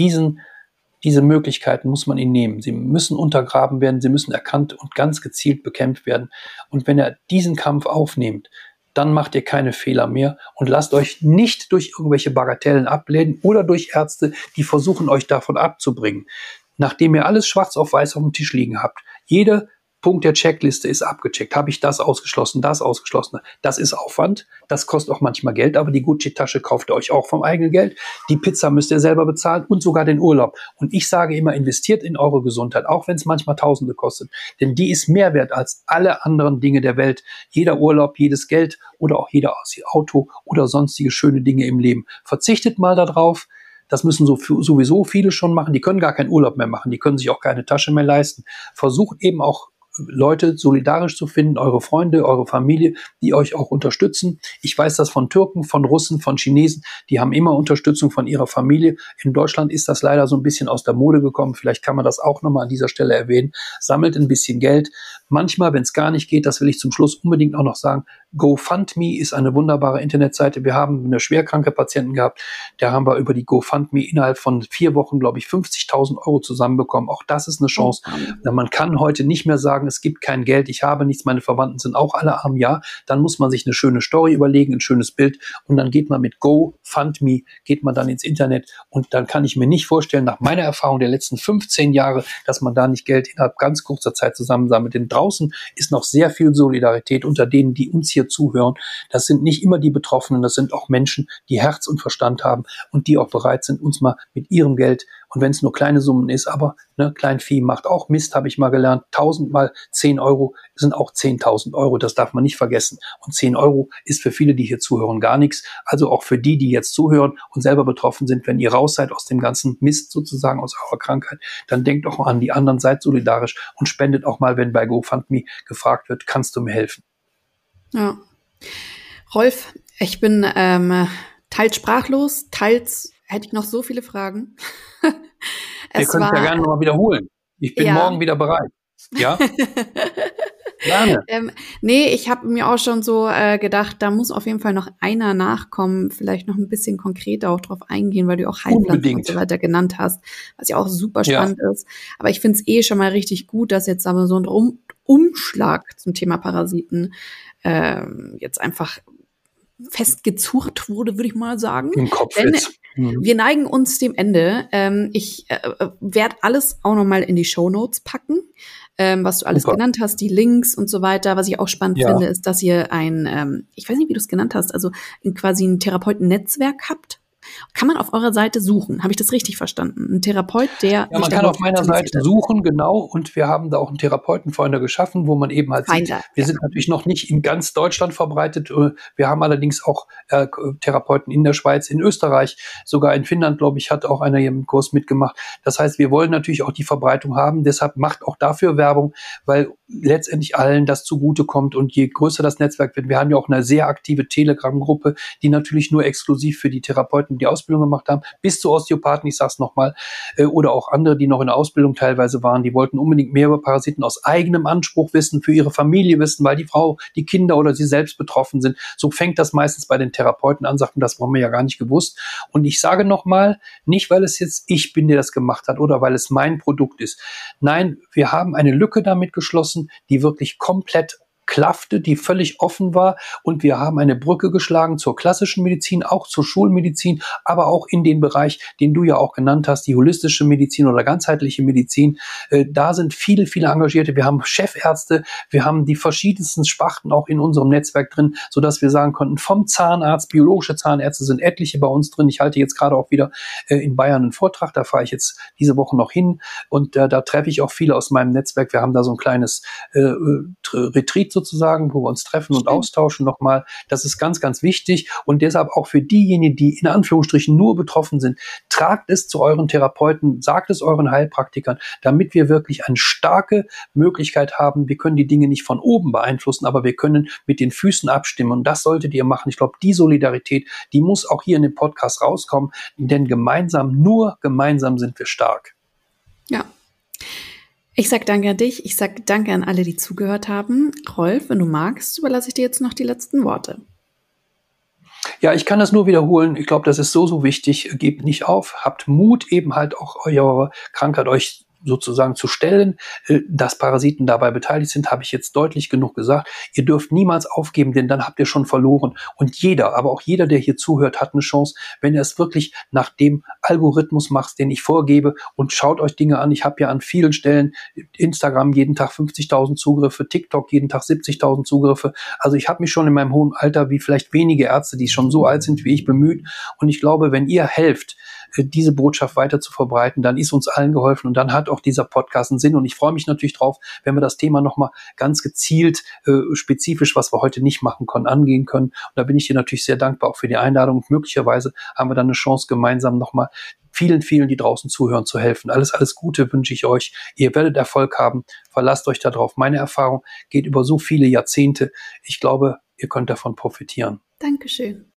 diese Möglichkeiten muss man ihnen nehmen. Sie müssen untergraben werden, sie müssen erkannt und ganz gezielt bekämpft werden. Und wenn ihr diesen Kampf aufnehmt, dann macht ihr keine Fehler mehr und lasst euch nicht durch irgendwelche Bagatellen ablehnen oder durch Ärzte, die versuchen, euch davon abzubringen. Nachdem ihr alles schwarz auf weiß auf dem Tisch liegen habt, jeder Punkt der Checkliste ist abgecheckt. Habe ich das ausgeschlossen, das ausgeschlossen? Das ist Aufwand, das kostet auch manchmal Geld, aber die Gucci-Tasche kauft ihr euch auch vom eigenen Geld. Die Pizza müsst ihr selber bezahlen und sogar den Urlaub. Und ich sage immer, investiert in eure Gesundheit, auch wenn es manchmal Tausende kostet. Denn die ist mehr wert als alle anderen Dinge der Welt. Jeder Urlaub, jedes Geld oder auch jeder Auto oder sonstige schöne Dinge im Leben. Verzichtet mal darauf. Das müssen sowieso viele schon machen. Die können gar keinen Urlaub mehr machen. Die können sich auch keine Tasche mehr leisten. Versucht eben auch Leute solidarisch zu finden, eure Freunde, eure Familie, die euch auch unterstützen. Ich weiß das von Türken, von Russen, von Chinesen, die haben immer Unterstützung von ihrer Familie. In Deutschland ist das leider so ein bisschen aus der Mode gekommen. Vielleicht kann man das auch nochmal an dieser Stelle erwähnen. Sammelt ein bisschen Geld. Manchmal, wenn es gar nicht geht, das will ich zum Schluss unbedingt auch noch sagen, GoFundMe ist eine wunderbare Internetseite. Wir haben eine schwerkranke Patienten gehabt, da haben wir über die GoFundMe innerhalb von 4 Wochen, glaube ich, 50.000 Euro zusammenbekommen. Auch das ist eine Chance. Man kann heute nicht mehr sagen, es gibt kein Geld, ich habe nichts, meine Verwandten sind auch alle arm. Ja, dann muss man sich eine schöne Story überlegen, ein schönes Bild und dann geht man mit GoFundMe, geht man dann ins Internet und dann kann ich mir nicht vorstellen, nach meiner Erfahrung der letzten 15 Jahre, dass man da nicht Geld innerhalb ganz kurzer Zeit zusammensammelt. Denn draußen ist noch sehr viel Solidarität unter denen, die uns hier zuhören. Das sind nicht immer die Betroffenen, das sind auch Menschen, die Herz und Verstand haben und die auch bereit sind, uns mal mit ihrem Geld, und wenn es nur kleine Summen ist, aber Kleinvieh macht auch Mist, habe ich mal gelernt. 1000 mal 10 Euro sind auch 10.000 Euro, das darf man nicht vergessen. Und 10 Euro ist für viele, die hier zuhören, gar nichts. Also auch für die, die jetzt zuhören und selber betroffen sind, wenn ihr raus seid aus dem ganzen Mist sozusagen, aus eurer Krankheit, dann denkt auch an die anderen, seid solidarisch und spendet auch mal, wenn bei GoFundMe gefragt wird, kannst du mir helfen? Ja. Rolf, ich bin teils sprachlos, teils hätte ich noch so viele Fragen. Wir können es ja gerne nochmal wiederholen. Ich bin morgen wieder bereit. Ja? Gerne. Nee, ich habe mir auch schon so gedacht, da muss auf jeden Fall noch einer nachkommen, vielleicht noch ein bisschen konkreter auch drauf eingehen, weil du auch Heilpflanzen und so weiter genannt hast, was ja auch super spannend ist. Aber ich finde es schon mal richtig gut, dass jetzt aber so ein Umschlag zum Thema Parasiten jetzt einfach festgezurrt wurde, würde ich mal sagen. Im Kopf Denn jetzt. wir neigen uns dem Ende. Ich werde alles auch nochmal in die Shownotes packen, was du alles Super. genannt hast, die Links und so weiter. Was ich auch spannend Ja. finde, ist, dass ihr ich weiß nicht, wie du es genannt hast, also quasi ein Therapeuten-Netzwerk habt. Kann man auf eurer Seite suchen? Habe ich das richtig verstanden? Ein Therapeut, der Ja, sich man kann darauf auf meiner spezialisiert Seite hat. suchen, genau, und wir haben da auch einen Therapeutenfinder geschaffen, wo man eben halt sieht, Finder, wir ja. sind natürlich noch nicht in ganz Deutschland verbreitet. Wir haben allerdings auch Therapeuten in der Schweiz, in Österreich, sogar in Finnland, glaube ich, hat auch einer hier im Kurs mitgemacht. Das heißt, wir wollen natürlich auch die Verbreitung haben, deshalb macht auch dafür Werbung, weil letztendlich allen das zugutekommt, und je größer das Netzwerk wird, wir haben ja auch eine sehr aktive Telegram-Gruppe, die natürlich nur exklusiv für die Therapeuten die Ausbildung gemacht haben, bis zu Osteopathen, ich sage es nochmal, oder auch andere, die noch in der Ausbildung teilweise waren, die wollten unbedingt mehr über Parasiten aus eigenem Anspruch wissen, für ihre Familie wissen, weil die Frau, die Kinder oder sie selbst betroffen sind. So fängt das meistens bei den Therapeuten an, sagten, das haben wir ja gar nicht gewusst. Und ich sage nochmal, nicht weil es jetzt ich bin, der das gemacht hat oder weil es mein Produkt ist. Nein, wir haben eine Lücke damit geschlossen, die wirklich komplett klaffte, die völlig offen war, und wir haben eine Brücke geschlagen zur klassischen Medizin, auch zur Schulmedizin, aber auch in den Bereich, den du ja auch genannt hast, die holistische Medizin oder ganzheitliche Medizin. Da sind viele, viele Engagierte. Wir haben Chefärzte, wir haben die verschiedensten Sparten auch in unserem Netzwerk drin, sodass wir sagen konnten, vom Zahnarzt, biologische Zahnärzte sind etliche bei uns drin. Ich halte jetzt gerade auch wieder in Bayern einen Vortrag, da fahre ich jetzt diese Woche noch hin, und da treffe ich auch viele aus meinem Netzwerk. Wir haben da so ein kleines Retreat sozusagen, wo wir uns treffen und austauschen nochmal. Das ist ganz, ganz wichtig, und deshalb auch für diejenigen, die in Anführungsstrichen nur betroffen sind, tragt es zu euren Therapeuten, sagt es euren Heilpraktikern, damit wir wirklich eine starke Möglichkeit haben. Wir können die Dinge nicht von oben beeinflussen, aber wir können mit den Füßen abstimmen, und das solltet ihr machen. Ich glaube, die Solidarität, die muss auch hier in dem Podcast rauskommen, denn nur gemeinsam sind wir stark. Ja. Ich sag danke an dich, ich sag danke an alle, die zugehört haben. Rolf, wenn du magst, überlasse ich dir jetzt noch die letzten Worte. Ja, ich kann das nur wiederholen. Ich glaube, das ist so, so wichtig. Gebt nicht auf, habt Mut, eben halt auch eure Krankheit euch sozusagen zu stellen. Dass Parasiten dabei beteiligt sind, habe ich jetzt deutlich genug gesagt. Ihr dürft niemals aufgeben, denn dann habt ihr schon verloren. Und jeder, aber auch jeder, der hier zuhört, hat eine Chance, wenn ihr es wirklich nach dem Algorithmus macht, den ich vorgebe, und schaut euch Dinge an. Ich habe ja an vielen Stellen Instagram jeden Tag 50.000 Zugriffe, TikTok jeden Tag 70.000 Zugriffe. Also ich habe mich schon in meinem hohen Alter, wie vielleicht wenige Ärzte, die schon so alt sind wie ich, bemüht. Und ich glaube, wenn ihr helft, diese Botschaft weiter zu verbreiten, dann ist uns allen geholfen, und dann hat auch dieser Podcast einen Sinn. Und ich freue mich natürlich drauf, wenn wir das Thema nochmal ganz gezielt, spezifisch, was wir heute nicht machen konnten, angehen können. Und da bin ich dir natürlich sehr dankbar auch für die Einladung. Und möglicherweise haben wir dann eine Chance, gemeinsam nochmal vielen, vielen, die draußen zuhören, zu helfen. Alles, alles Gute wünsche ich euch. Ihr werdet Erfolg haben. Verlasst euch darauf. Meine Erfahrung geht über so viele Jahrzehnte. Ich glaube, ihr könnt davon profitieren. Dankeschön.